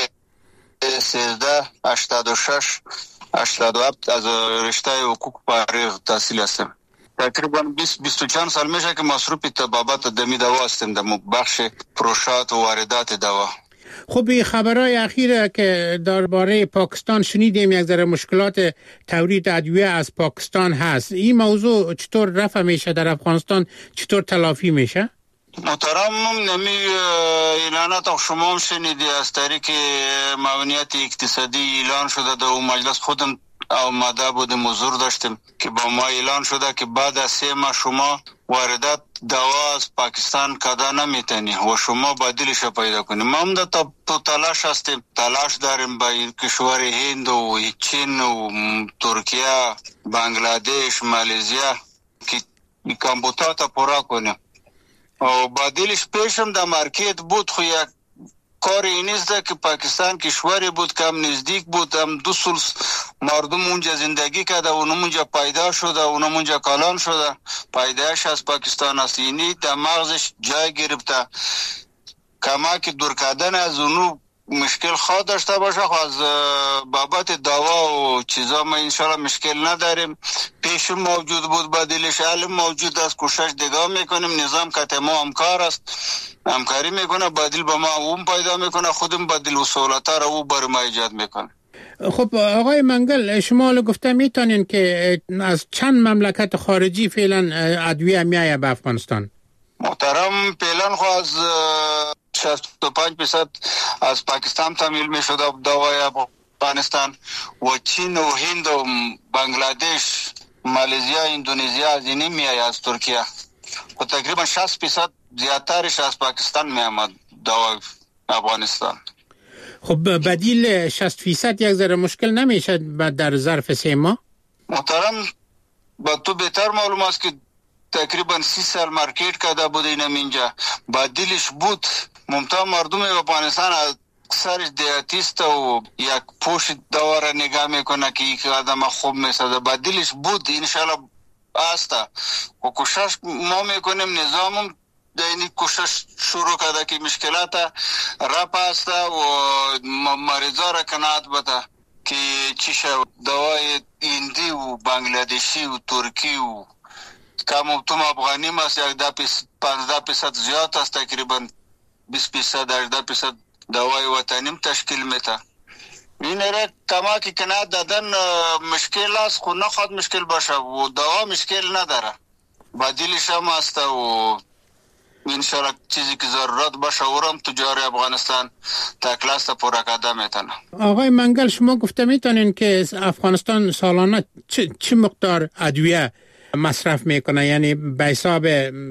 سیزده هشتاد و شش هشتاد و هفت از رشته حقوق فارغ تحصیل هستم. تقریبا بیست بیست و چند سال میشه که مصروف طبابت دمی دوا هستم در بخش فروشات و واردات دوا. خب این خبرهای اخیر که درباره پاکستان شنیدیم، یک ذره مشکلات تولید ادویه از پاکستان هست. این موضوع چطور رفع میشه در افغانستان، چطور تلافی میشه؟ محترم، نمی اعلانات شما هم شنیدی از طریق معاونیت اقتصادی اعلان شده در مجلس خودم آماده بودیم، حضور داشتیم که با ما اعلان شده که بعد از سه ماه شما واردات دوا از پاکستان کدا نمیتونی و شما بدیلش پیدا کنیم. ما هم در تو تلاش هستیم، تلاش داریم با کشور هند و چین و ترکیه، بنگلادش، مالزیا که کمبوتا تا پورا کنیم. و بدیلش پیشم در مارکت بود، خو یک کار این است که پاکستان کشوری بود که هم نزدیک بود، هم دو سال مردم اونجا زندگی کرده، اونم اونجا پیدا شده، اونم اونجا کلان شده، پیدایش از پاکستان است. اینی در مغزش جای گرفته، کما که دور کردن از اونو مشکل خواه داشته باشه. از بابت دوا و چیزا ما انشالله مشکل نداریم. پیش موجود بود، بدیلش علم موجود است، کوشش دیگاه میکنیم. نظام که ما همکار است، همکاری میکنه، بدیل با ما اون پیدا میکنه، خودم بدیل و سهولتا را او بر ما ایجاد میکنه. خب آقای منگل، شما گفته میتونین که از چند مملکت خارجی فعلا ادویه میایه به افغانستان؟ محترم، فعلا خو از شصت و پنج درصد از پاکستان تامین میشده دوای افغانستان و چین و هند و بنگلادش، مالزیا، اندونزیا از اینی میایه، از ترکیه و تقریبا شصت درصد زیادترش از پاکستان میامد دوای افغانستان. خب بدیل شصت فیصد یک ذره مشکل نمیشه در ظرف سه ماه؟ محترم، با تو بهتر معلوم است که تقریبا سی سال مارکت کرده بود اینم اینجا. بدیلش بود، ممتاز مردم افغانستان اکثرش دیاتیست و یک پوش دواره نگاه میکنه که یک آدم خوب میسازه. بدیلش بود، انشالله هسته و کوشش ما میکنیم. نظامم دینی کوشش شروع کرده که مشکلات رفع هسته و مریضا را قناعت بده که چیشه دوای هندی و بنگلادشی و ترکی و کم توم افغانی است، یک ده پانزده درصد زیاد است، تقریبا بیست درصد هجده درصد دوای وطنیم تشکیل میده. این را کمکی کنه دادن مشکل است، خود نخواد مشکل باشه و دوا مشکل نداره، بدیلش هم است و انشالله چیزی که ضرورت باشه اورم تجار افغانستان تا کلاس تا پورا کده میتونه. آقای منگل شما گفته میتونین که افغانستان سالانه چه, چه مقدار ادویه مصرف میکنه، یعنی به حساب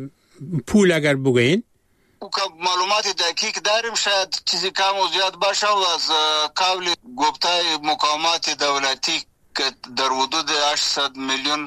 پول اگر بگوین؟ معلومات دقیق داریم، شاید چیزی کم و زیاد باشه و از قبل گفته مقامات دولتی که در حدود هشتصد میلیون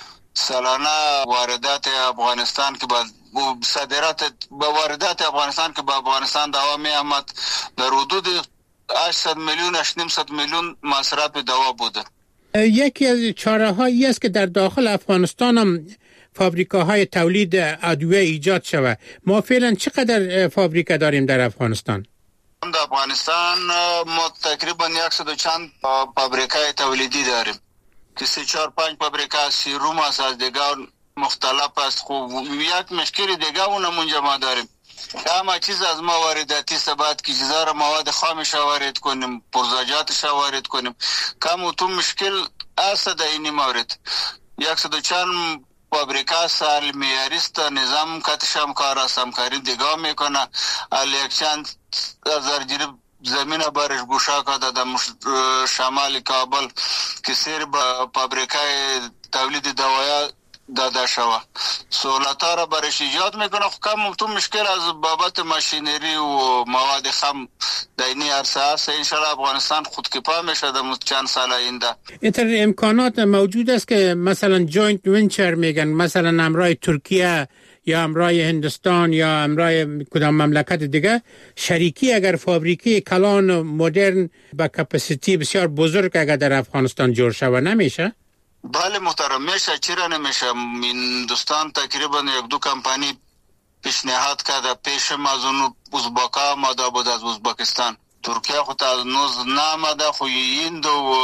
سالانه واردات افغانستان که با صادرات با واردات افغانستان که با افغانستان دوا می آمد در حدود هشتصد میلیون هشتصد میلیون مصرف دوا بوده. یکی از چاره هایی است که در داخل افغانستان هم فابریکاهای تولید ادویه ایجاد شود. ما فعلا چقدر فابریکه داریم در افغانستان؟ در افغانستان ما تقریبا صد و چند فابریکای تولیدی داریم که سه چهار پنج فابریکه سیروم است، از دیگه مختلف است. خوب یک مشکل دیگه اونم اونجا ما داریم، همه چیز از ما وارداتی ثبات که جزار مواد خامش وارد کنیم، پرزاجاتش وارد کنیم، کم و تو مشکل است در این مورد. صد و چند فابریکه سال میاریست نظام کتشم کار است، همکاری دیگه میکنه. ال یک چند هزار جریب زمین بارش گوشا کرده در شمال کابل که سیر با فابریکه تولید دوایا داده شوه، سهولت‌ها را برش ایجاد میکنه. خب کم تو مشکل از بابت ماشینری و مواد خام دینی عرصه هست. انشاءالله افغانستان خودکفا میشه در چند سال آینده. اینطور امکانات موجود است که مثلا جوینت ونچر میگن، مثلا همراه ترکیه یا همراه هندوستان یا همراه کدام مملکت دیگه شریکی اگر فابریکه کلان مدرن با کپاسیتی بسیار بزرگ اگر در افغانستان جور شوه نمیشه؟ بله محترم میشه، چرا نمیشه. هندوستان تقریبا یک دو کمپانی پیشنهاد کرده، پیشم از اون ازبک آمده بود از ازبکستان. ترکیه خود از نوز نامده، خو هند و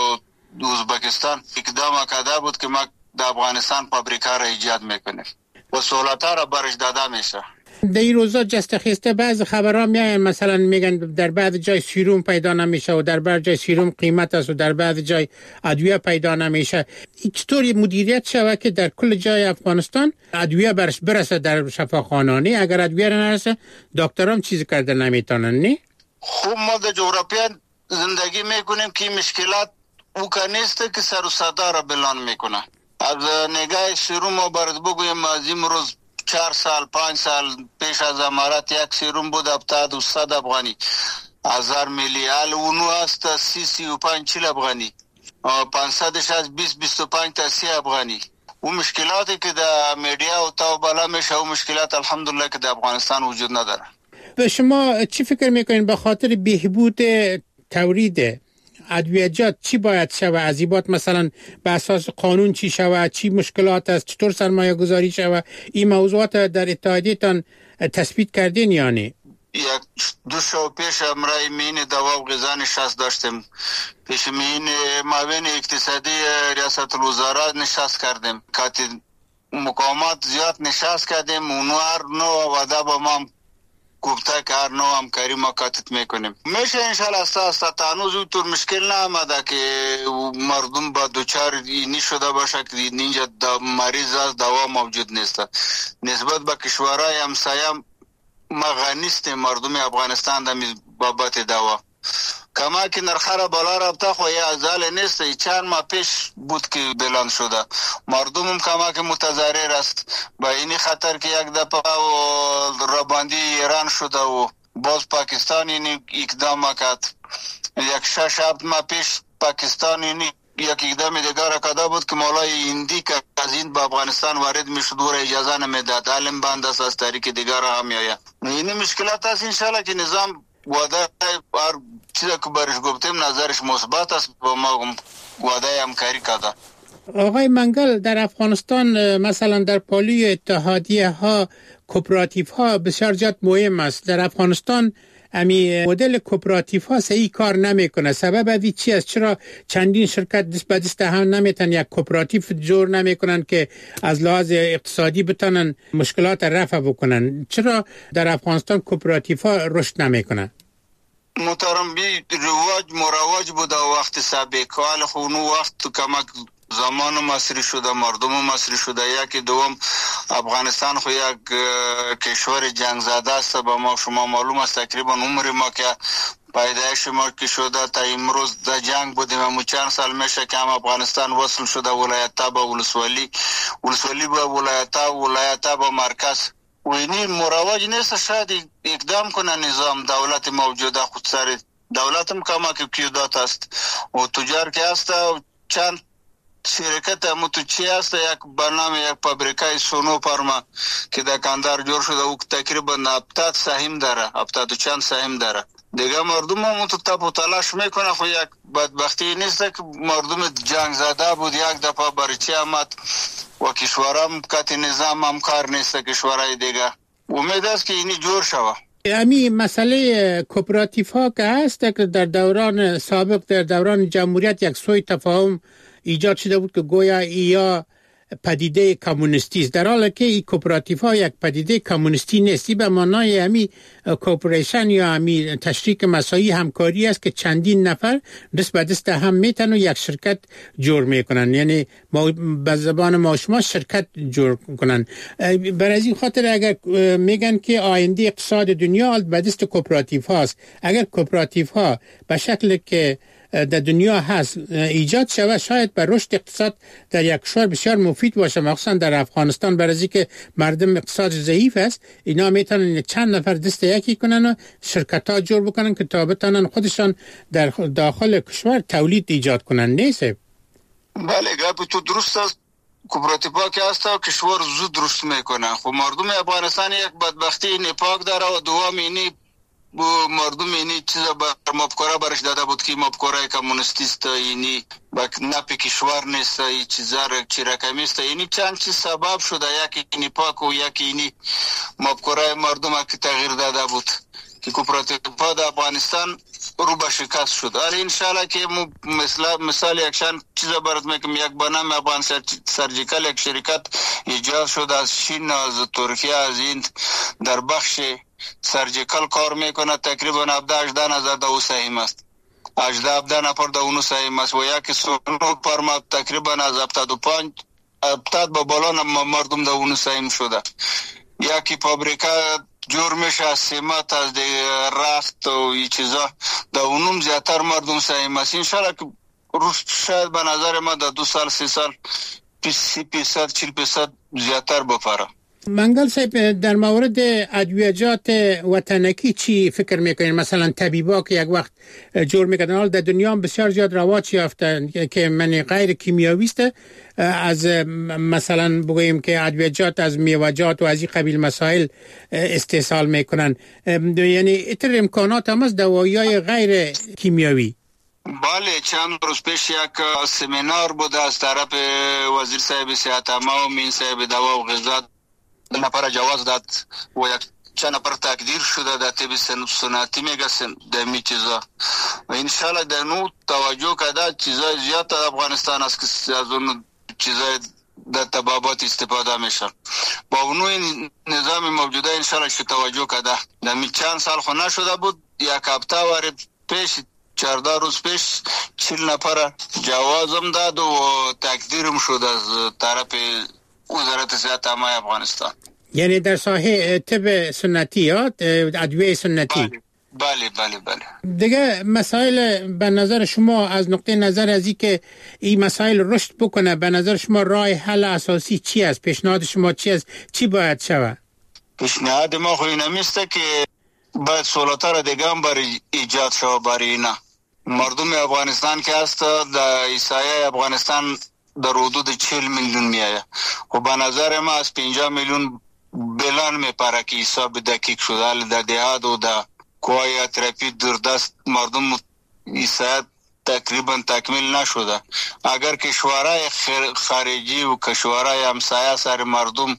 ازبکستان اقدام کرده بود که ما در افغانستان فابریکه را ایجاد میکنیم و سهولت‌ها را برش داده میشه. در این روزا جست خیسته بعض خبرها میاین مثلا میگن در بعض جای سیروم پیدا نمیشه و در بعض جای سیروم قیمت است و در بعض جای ادویه پیدا نمیشه. چطوری مدیریت شود که در کل جای افغانستان ادویه برش برسه در شفاخانه؟ اگر ادویه نرسه دکترام چیزی کرده نمیتونن. نه خوب ما در جغرافیا زندگی میکنیم که مشکلات او که نیست که سر و صدا را بلان میکنه. از نگاه سیروم ما برد بگویم از این روز چهار سال پنج سال پیش از امارات یک سیروم بود هفتاد و صد افغانی هزار میلی، حال اونو است سی سی و پنج چل افغانی، پانصدش از بیست بیست و پنج تا سی افغانی. و مشکلاتی که در میدیا و تا بالا میشه و مشکلات الحمدلله که در افغانستان وجود نداره. به شما چی فکر میکنین به خاطر بهبود تولید ادویه‌جات چی باید شود؟ عذیبات مثلا به اساس قانون چی شود؟ چی مشکلات است؟ چطور سرمایه گذاری شود؟ این موضوعات در اتحادیتان تثبیت کردین یا نه؟ یک دو شو پیش امرای مین دوا و غذا نشست داشتیم، پیش مین معاون اقتصادی ریاست الوزراء نشست کردیم، کاتی مقامات زیاد نشست کردیم. اونو هر نوع وعده با ما گفته که هر نوع همکاری ما کاتت میکنیم. میشه انشالله اساس تا هنوز اونطور مشکل نامده که مردم با دوچار اینی شده باشه که اینجا مریض از دوا موجود نیست. نسبت به کشورهای همسایه ما غنیست مردم افغانستان در بابت دوا. کما که نرخه را بالا رفته خو یه ازال نیست، چند ماه پیش بود که بلند شده. مردم هم کما که متضرر است با اینی خطر که یک دفعه و رباندی ایران شده و باز پاکستان اینی اقدام کرد. یک شش هفت ماه پیش پاکستان اینی یک اقدام دیگر را کده بود که مولای هندی که از این با افغانستان وارد میشد و اجازه نمیداد، علم بند است از طریق دیگر را هم میآید. این مشکلات است انشالله که نظام وعده هر چیزی که برش گفتیم نظرش مثبت است با ما وعده همکاری کرده. آقای منگل در افغانستان مثلا در پالی اتحادیه ها کوپراتیف ها بسیار جد مهم است. در افغانستان امی مدل کوپراتیف ها صحیح کار نمیکنه. سبب ادی چی است؟ چرا چندین شرکت دست به دست هم نمیتن یک کوپراتیف جور نمیکنن که از لحاظ اقتصادی بتونن مشکلات رفع بکنن؟ چرا در افغانستان کوپراتیف ها رشد نمیکنن؟ محترم بی رواج مروج بود وقت سابق، حال خونو وقت کمک زمان مصری شده، مردم مصری شده. یکی دوم افغانستان خو یک کشور جنگ زده است، با ما شما معلوم است. تقریبا عمر ما که پیدایش ما که شده تا امروز در جنگ بودیم. ما چند سال میشه که هم افغانستان وصل شده ولایت با ولسوالی، ولسوالی با ولایت، ولایت با مرکز. و اینی مروج نیست. شاید اقدام کنه نظام دولت موجوده خود سر دولت هم کمک کیودات است و تجار که است. چند شرکت متوچی است، یک برنامه یک فابریکای سونو پرما که در کندهار جور شده و تقریبا هفتاد سهم داره، هفتاد و چند سهم داره. دیگه مردم هم تو تپ و تلاش میکنه. خو یک بدبختی نیست که مردم جنگ زده بود یک دفعه برچی آمد و کشورم کت نظام هم کار نیست. کشورهای دیگه امید است که اینی جور شوه. امی مسئله کوپراتیف ها که هست که در دوران سابق، در دوران جمهوریت یک سوی تفاهم ایجاد شده بود که گویا یا پدیده کمونیستی است، در حالی که این کوپراتیف ها یک پدیده کمونیستی نیستی. به معنای امی کوپریشن یا امی تشریک مساعی همکاری است که چندین نفر دست به دست هم میتن و یک شرکت جور میکنن، یعنی به زبان ما شما شرکت جور کنن. برای این خاطر اگر میگن که آینده اقتصاد دنیا به دست کوپراتیف هاست، اگر کوپراتیف ها به شکل که در دنیا هست ایجاد شود، شاید بر رشد اقتصاد در یک کشور بسیار مفید باشه، مخصوصا در افغانستان. برای اینکه مردم اقتصاد ضعیف است، اینا میتونن چند نفر دست یکی کنن و شرکت ها جور بکنن که تا بتونن خودشان در داخل کشور تولید ایجاد کنن. نیست؟ بله گپ تو درست است. کوپراتیفا که هست و کشور زود درست میکنن. خب مردم افغانستان یک بدبختی نپاک داره و دوام اینی مردم اینی چیزا بر مفکوره برش داده بود که مفکوره کمونیستی است، اینی با نپی کشور نیست، این چیزا چی رقمی است. اینی چند چیز سبب شده، یکی اینی پاک و یکی اینی مفکوره مردم که تغییر داده بود که کوپراتیفا در افغانستان رو به شکست شد. ولی انشالله که مثلا مثال یکشان چیزا برات میگم، یک بنام افغان سرجیکال یک شرکت ایجاد شد از چین، از ترکیه، از هند، در بخش سرجیکال کار میکنه. تقریبا هفده هجده نفر در او سهم است، هجده هفده نفر در اونو سهم است و یکی سونو پرما تقریبا از هفتاد و پنج هفتاد با بالا مردم در اونو سهم شده. یکی فابریکا جور میشه از سیمت، از رخت و این چیزا در اونم زیادتر مردم سهم است. انشالله که شاید به نظر ما در دو سال سی سال سی پیصد چل پیصد زیادتر بپره. منگل صاحب، در مورد ادویجات وطنکی چی فکر میکنین؟ مثلا طبیبا که یک وقت جور میکردن، حال در دنیا هم بسیار زیاد رواج یافتن که من غیر کیمیاوی است، از مثلا بگوییم که ادویجات از میوه‌جات و از این قبیل مسائل استحصال میکنن، یعنی ایتر امکانات هم از دوایی‌های غیر کیمیاوی. بله، چند روز پیش یک سمینار بود از طرف وزیر صاحب صحت عامه و مین صاحب دوا و غذا، نفر جواز داد و یک چند نفر تقدیر شده در طب سنتی میگسن در می چیزا و انشالله در نو توجه کده چیزای زیاد در افغانستان است که از اون چیزای در طبابات استفاده میشن. با اونو این نظام موجوده انشالله شو توجه کده. در می چند سال خو نشده بود، یک هفته وارد پیش چهارده روز پیش چهل نفر جوازم داد و تقدیرم شد از طرف وزارت صحت عامه افغانستان. یعنی در ساحه طب سنتی یا ادویه سنتی؟ بله بله بله بله. دیگه مسائل به نظر شما از نقطه نظر از این که این مسائل رشد بکنه، به نظر شما راه حل اساسی چی است؟ پیشنهاد شما چی است؟ چی باید شود؟ پیشنهاد ما خو اینمیسته که باید سهولت‌ها را دیگه هم برای ایجاد شود برای اینا. مردم افغانستان که هست در ایسایه افغانستان در حدود چهل میلیون میایه و به نظر ما از پنجاه میلیون بلان میپره که حساب دقیق شده. حال در دهات و در کوهای اطرافی دردست مردم ایسایه تقریبا تکمیل نشده. اگر کشورهای خارجی و کشورهای همسایه سر مردم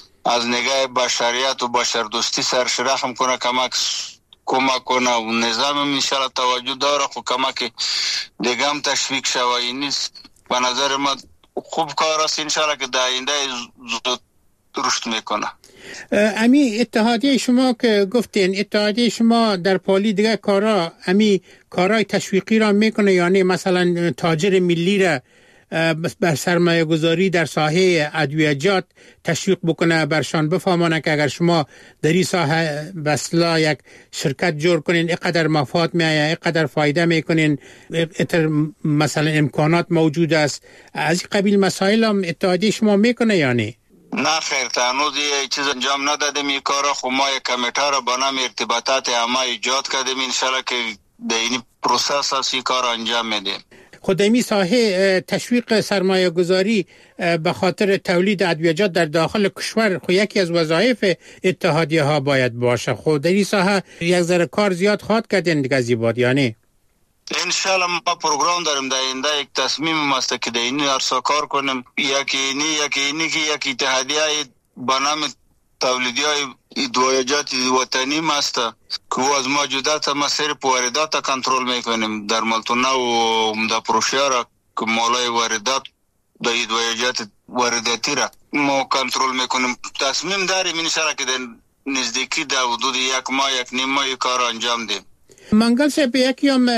از نگاه بشریت و بشردوستی سرش رحم کنه، کمک کمک کنه و نظام انشاءالله توجه داره خو کمک دیگه هم تشویق شوه. این نیست به نظر ما خوب کار است انشاءالله که در آینده رشد میکنه. امی اتحادیه شما که گفتین اتحادیه شما در پالی دیگه کارا امی کارای تشویقی را میکنه، یعنی مثلا تاجر ملی را بر سرمایه گذاری در ساحه ادویجات تشویق بکنه، برشان بفهمانه که اگر شما در این ساحه بسلا یک شرکت جور کنین اینقدر مفاد میایه، اینقدر فایده میکنین، اینقدر مثلا امکانات موجود است. از این قبیل مسائل هم اتحادیه شما میکنه یا نه؟ نه خیر، تانوز یه چیز انجام ندادیم. این کارا خو ما یک کمیته را به نام ارتباطات عامه ایجاد کردیم، انشالله که در این پروسس از این کار انجام میدیم. خودمی ساحه تشویق سرمایه گذاری به خاطر تولید ادویجات در داخل کشور خو یکی از وظایف اتحادیه ها باید باشه. خود در این ساحه یک ذره کار زیاد خواهد کردین دیگه زیباد یا نه؟ انشالله ما پروگرام داریم در اینده، یک تصمیم ماست که در این عرصه کار کنیم. یکی اینی یکی اینی که یک اتحادیه به نام تولیدی های ادویجات وطنی ماست که از موجودات ما صرف واردات کنترل میکنیم در ملتونه و در پروشیا را که مالای واردات در ادویجات وارداتی را ما کنترل میکنیم. تصمیم داریم انشالله که در نزدیکی در حدود یک ماه یک نیم ماه کار انجام دیم. منگل صاحب، یکی هم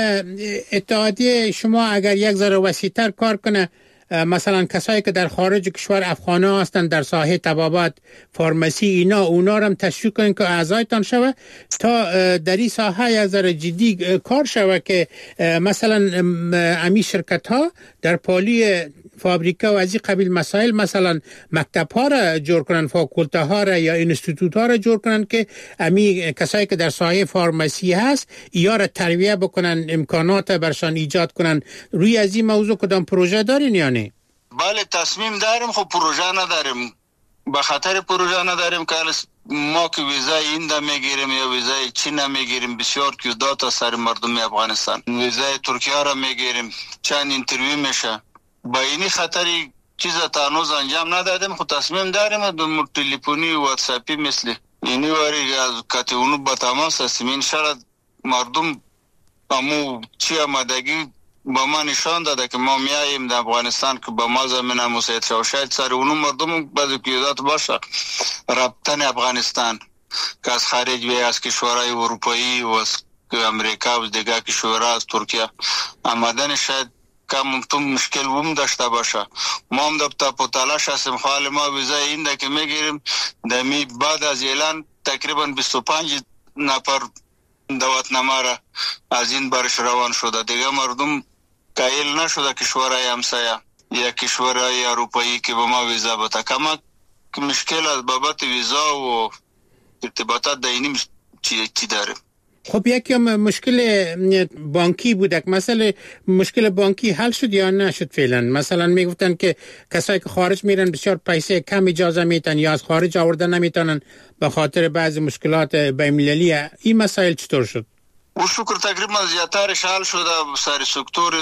اتحادیه شما اگر یک ذره وسیع‌تر کار کنه، مثلا کسایی که در خارج کشور افغانا هستند در ساحه طبابت، فارمسی، اینا اونا رو هم تشویق کنین که اعضایتان شوه تا در این ساحه یک ذره جدی کار شوه که مثلا امی شرکت ها در پالی فابریکا و از این قبیل مسائل مثلا مکتب ها را جور کنن، فاکولته ها را یا اینستیتوت ها را جور کنن که امی کسایی که در ساحه فارمسی هست یا را ترویه بکنن، امکانات برشان ایجاد کنن. روی از این موضوع کدام پروژه دارین یا نه؟ بله تصمیم داریم، خب پروژه نداریم. به خاطر پروژه نداریم که ما که ویزای اینده میگیریم یا ویزای چین میگیریم، بسیار کیودات از سر مردم افغانستان. ویزای ترکیه را میگیریم، چند اینترویو میشه. با اینی خطری چیز تانوز انجام ندادیم. خود تصمیم داریم دو تلفنی و واتساپی مثل اینی واری از کاتیونو با تماس هستیم. انشاءالله مردم امو چی آمادگی با ما نشان داده که ما میاییم در افغانستان که با ما زمینه مساعد شد. شاید سر اونو مردم بعضی کیودات باشه رابطن افغانستان که از خارج و از کشورهای اروپایی و از امریکا و دیگر کشورها از ترکیه آمدن شاید کم تو مشکل وم داشته باشه. ما هم در پتالاش هستیم. حال ما ویزای اینده که میگیریم دمی بعد از اعلان تقریبا بیست و پنج نفر دعوتنامه را از این برش روان شده. دیگه مردم قایل نشده کشورهای همسایه یا کشورهای اروپایی که به ما ویزا بده. کما مشکل از بابت ویزا و ارتباطات دینی چی چی داره. خب یکی هم مشکل بانکی بوده، مثلا مشکل بانکی حل شد یا نشد فعلا؟ مثلا میگفتن که کسایی که خارج میرن بسیار پیسه کم اجازه میتن یا از خارج آوردن نمیتونن به خاطر بعضی مشکلات بین‌المللی. این مسائل چطور شد؟ و شکر تقریبا زیادترش حل شده. سر سکتور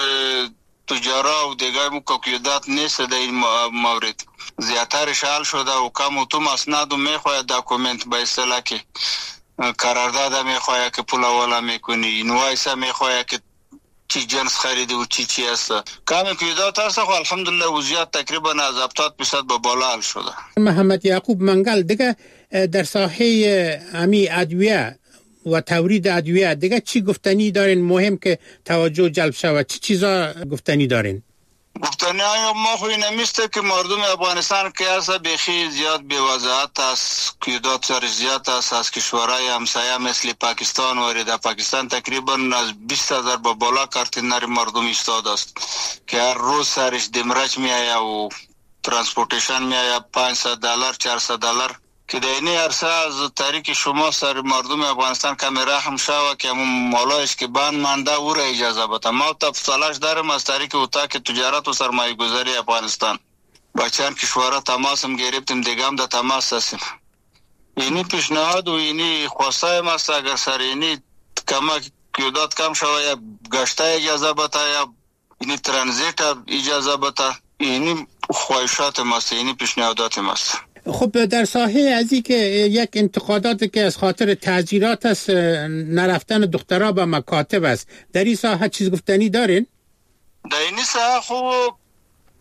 تجارا و دیگر مکاکیدات نیست در این مورد. زیادترش حل شده و کم و تو مسند و میخواید داکومنت به اصطلاح که قرارداد میخواه که پول اولا میکنی، اینوایس میخواه که چی جنس خریدی و چی چی هست. کامی کیودات هست خو الحمدلله وضعیت تقریبا از هفتاد درصد به بالا حل شده. محمد یعقوب منگل، دیگه در ساحه امی ادویه و تولید ادویه دیگه چی گفتنی دارین مهم که توجه جلب شود؟ چی چیزا گفتنی دارین؟ گفتنی های ما خوی نمیسته که مردم افغانستان که هست بخی زیاد بیوضاحت است، کیودات سرش زیاد است. از کشورهای همسایه مثل پاکستان وارد پاکستان تقریبا از بیست هزار با بالا کارتینر مردم استاد است که هر روز سرش دمرچ می آیا و ترانسپورتیشن می آیا پانصد دلار چهارصد دلار که دینی عرصه از تاریک شما سر مردم افغانستان کمی رحم شوه که همون مالایش که بند مانده او را اجازه بده. ما تفصیلش دارم از تاریک اتاق تجارت و سرمایه گذاری افغانستان با چند کشورها تماس هم گرفتیم، دیگه هم در تماس هستیم. اینی پیشنهاد و اینی خواسته هم است اگر سر اینی کما کیودات کم شوه یا گشته اجازه بده یا اینی ترانزیت اجازه بده. اینی خواهشات هم است، اینی پیشنهادات هم است. خب در ساحه ازی که یک انتقادات که از خاطر تعزیرات است نرفتن دخترها به مکاتب است، در این ساحه چیز گفتنی دارین؟ در این ساحه خوب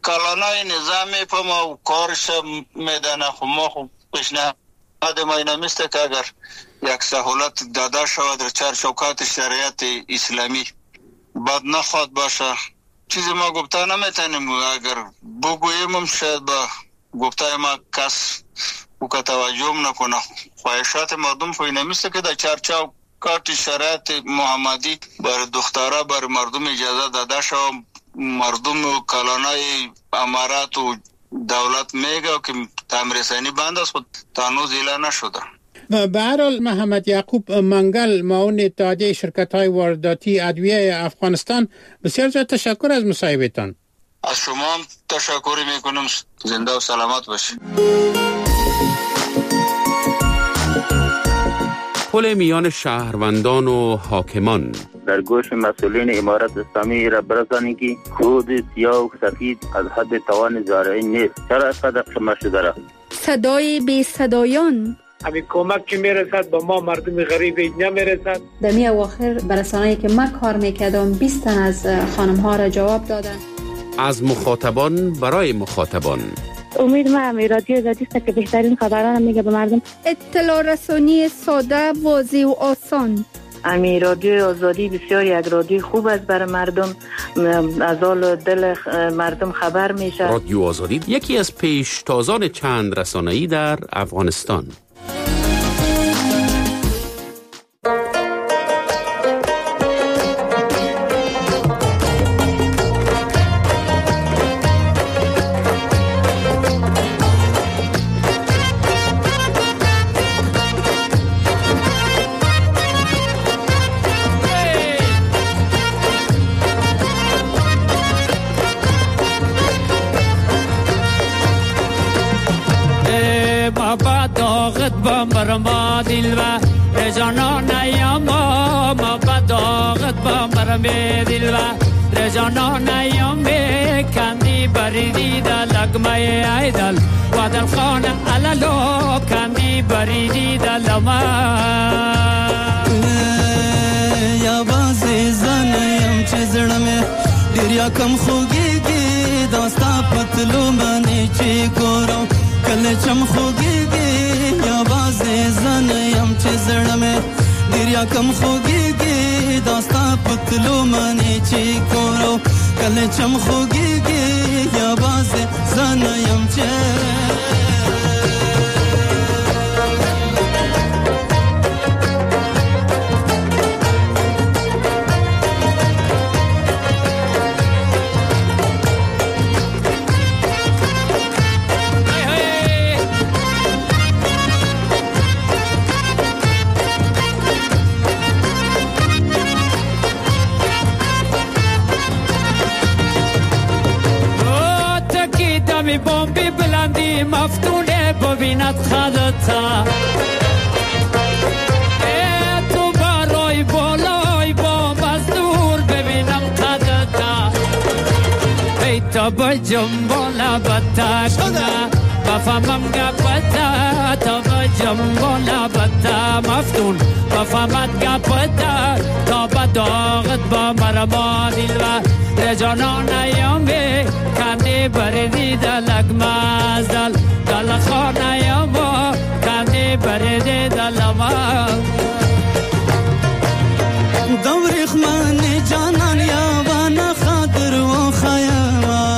کلانای نظام میپم و کارش میدانه. خب ما خب پیشنهاد ما این همیسته که اگر یک سهولت داده شود در چارچوبات شریعت اسلامی بد نخواد باشه. چیزی ما گفته نمیتونیم، اگر بگوییم هم شاید با گفته ما کس او که توجه نکنه. خواهشات مردم خو این همیسته که در چارچوبات شریعت محمدی بر دخترها بر مردم اجازه داده شود. مردم و کلانای امارات و دولت میگه که تعمیررسانی بند است، خود تانوز اعلان نشده. به هر حال محمد یعقوب منگل، معاون اتحادیه شرکت‌های وارداتی ادویه افغانستان، بسیار زیاد تشکر از مصاحبه‌تان. از شما هم تشکر میکنم. زنده و سلامت باشید. پل میان شهروندان و حاکمان در گوش مسئولین امارت اسلامی را برسانید که خود سیاه و سفید از حد توان زارعین نیست. چرا صدق شما شده را؟ صدای بی صدایان، همین کمک که میرسد به ما مردم غریب اینجا میرسد. در می اواخر برسانه‌ای که من کار میکردم بیست تن از خانم ها را جواب دادن. از مخاطبان برای مخاطبان. امید ما هم رادیو آزادی است که بهترین خبران میگه به مردم. اطلاع رسانی ساده، واضح و آسان. امی رادیو آزادی بسیار یک رادیو خوب است برای مردم، از حال دل مردم خبر میشه. رادیو آزادی یکی از پیشتازان چند رسانه‌ای در افغانستان. برما دل و رجانان ایام ما بداغت با مرمی دل و رجانان ایام کندی بریدی در لگمه ایدل و در خانه علالو کندی بریدی در لما یا بازی زنیم چه زرمه دریا کم خوگی گی داستا پتلو منی چی گورو کل چم خوگی گی یا بازی زنیم چه زرمه دریا کم خوگی گی داستا پتلو منی چی گورو کل چم خوگی گی یا بازی زنیم چه می بومبی بلندی مفتونه ببیند خدتا ای تو برای بالای بوم از دور ببینم خدتا ای تا بجم بالا بتا کنه بفهمم گپتا تا بجم بالا بتا مفتون بفهمت گپتا تا بداغت با مرما دل و رجانان ایامی کندی بریدی در لگمازدل دل خانه یاما کندی بریدی در لما دوریخ من جانان یابان خاطر و خیاما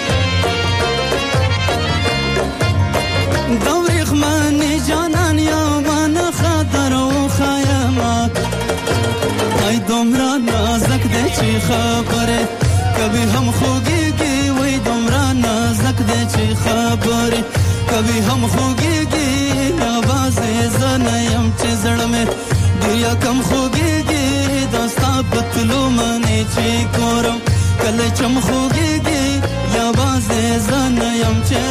دوریخ من جانان یابان خاطر و خیاما ای دمرا نازک ده چی خبره کبھی ہم خوگی گی وہی دمرا نازک دے چی خبری کبھی ہم خوگی گی آواز زنیم چی زڑ میں دنیا کم خوگی گی داستا پتلو منی چی کورم کل چم خوگی گی آواز زنیم چی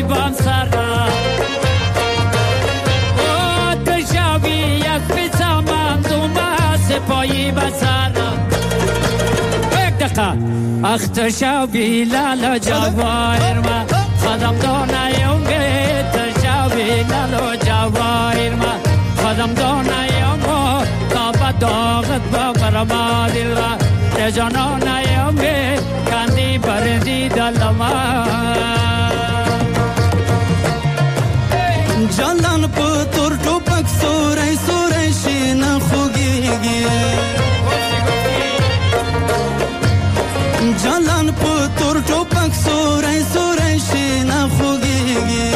بام سر او تشاوی یک بسامم دوما سپایی بسر یک دقیقه اختشاوی لالا جواهر ما خدم دانیم به تشاوی لالا جواهر ما خدم دانیم تا داغت با برما دل را رجانانیم به کندی بردی دلما جلان پتر ټوپک سورای سورای شین خوږیږي جلان پتر ټوپک سورای سورای شین خوږیږي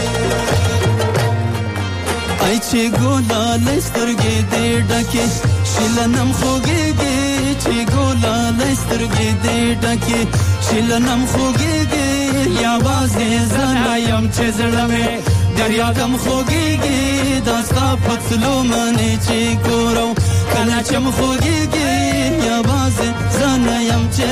ای چې ګولا لسترګې دې ډکه شلنم خوږیږي چې ګولا لسترګې دې ډکه شلنم خوږیږي یا وازه زنایم چې زړه مې دریاګم خوږیږي داستا پتلو منې چې ګورو کله چې م خوږیږي یا وازه زنایم چې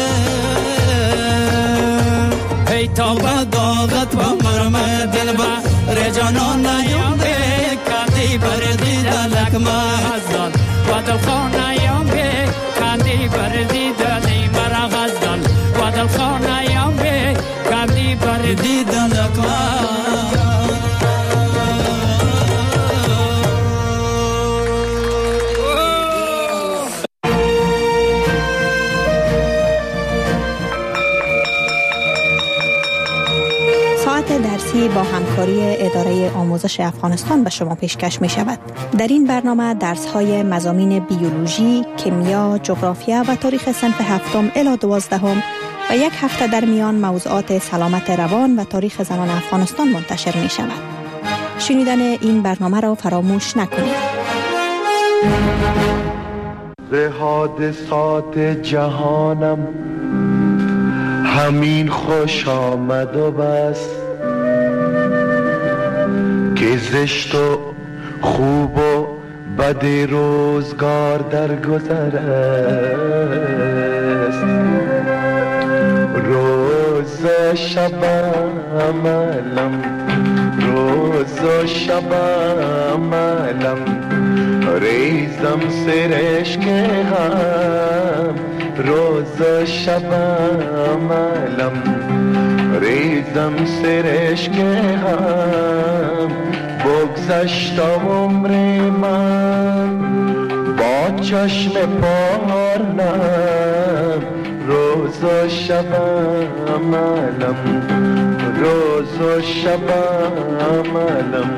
هی توبه داغت و مرمه دل با رجانان یم به کندی بردی دلک مازدان و دل خانه یم به کندی بردی دلی مرا غزدان و دل خانه یم به کندی بردی دلک درسی با همکاری اداره آموزش افغانستان به شما پیشکش می شود. در این برنامه درس های مضامین بیولوژی، کیمیا، جغرافیا و تاریخ صنف هفتم الی دوازدهم و یک هفته در میان موضوعات سلامت روان و تاریخ زنان افغانستان منتشر می شود. شنیدن این برنامه را فراموش نکنید. ز حادثات جهانم همین خوش آمد و بس که زشت و خوب و بد روزگار در گذر است روز و شب عملم روز و شب عملم ریزم سرشک هم روز و شب عملم ریزم سرشک هم بگذشت عمر من با چشم پارنم روز و شب عملم روز و شب عملم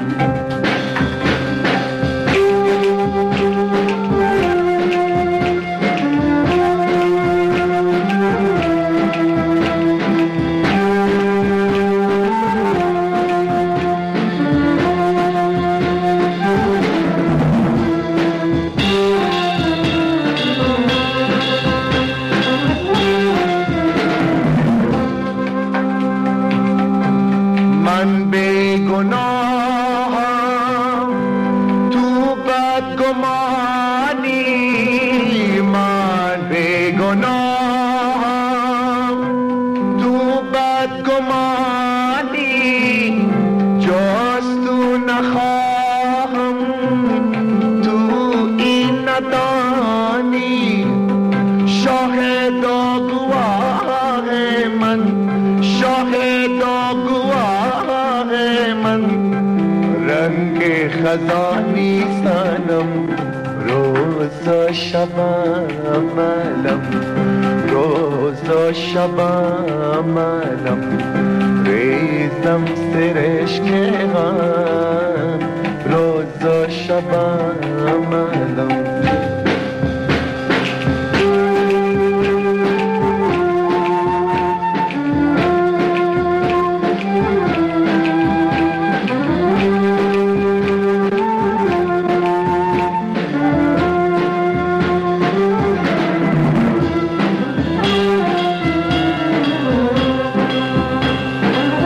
خزانی سنم روز و شب عملم روز و شب عملم ریزم سرشک هم روز و شب عملم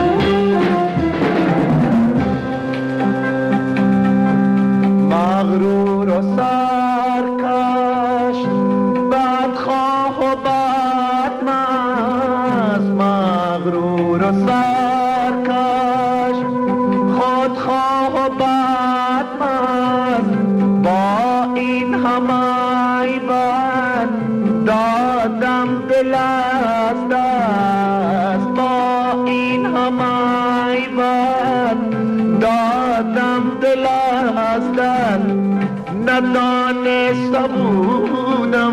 مغرور من دادم دل از دل ندانسته بودم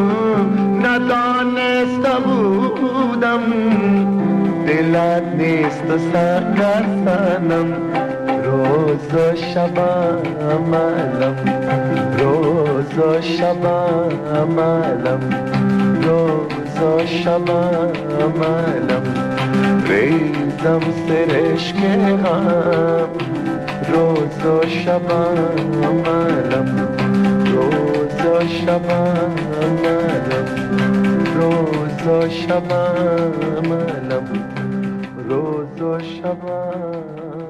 ندانسته بودم دلت نیست سرگردنم روز و شب عملم روز و شب عملم روز و شب عملم ریزم سرشک هم روز و شب عملم روز و شب عملم روز و شب عملم روز و شب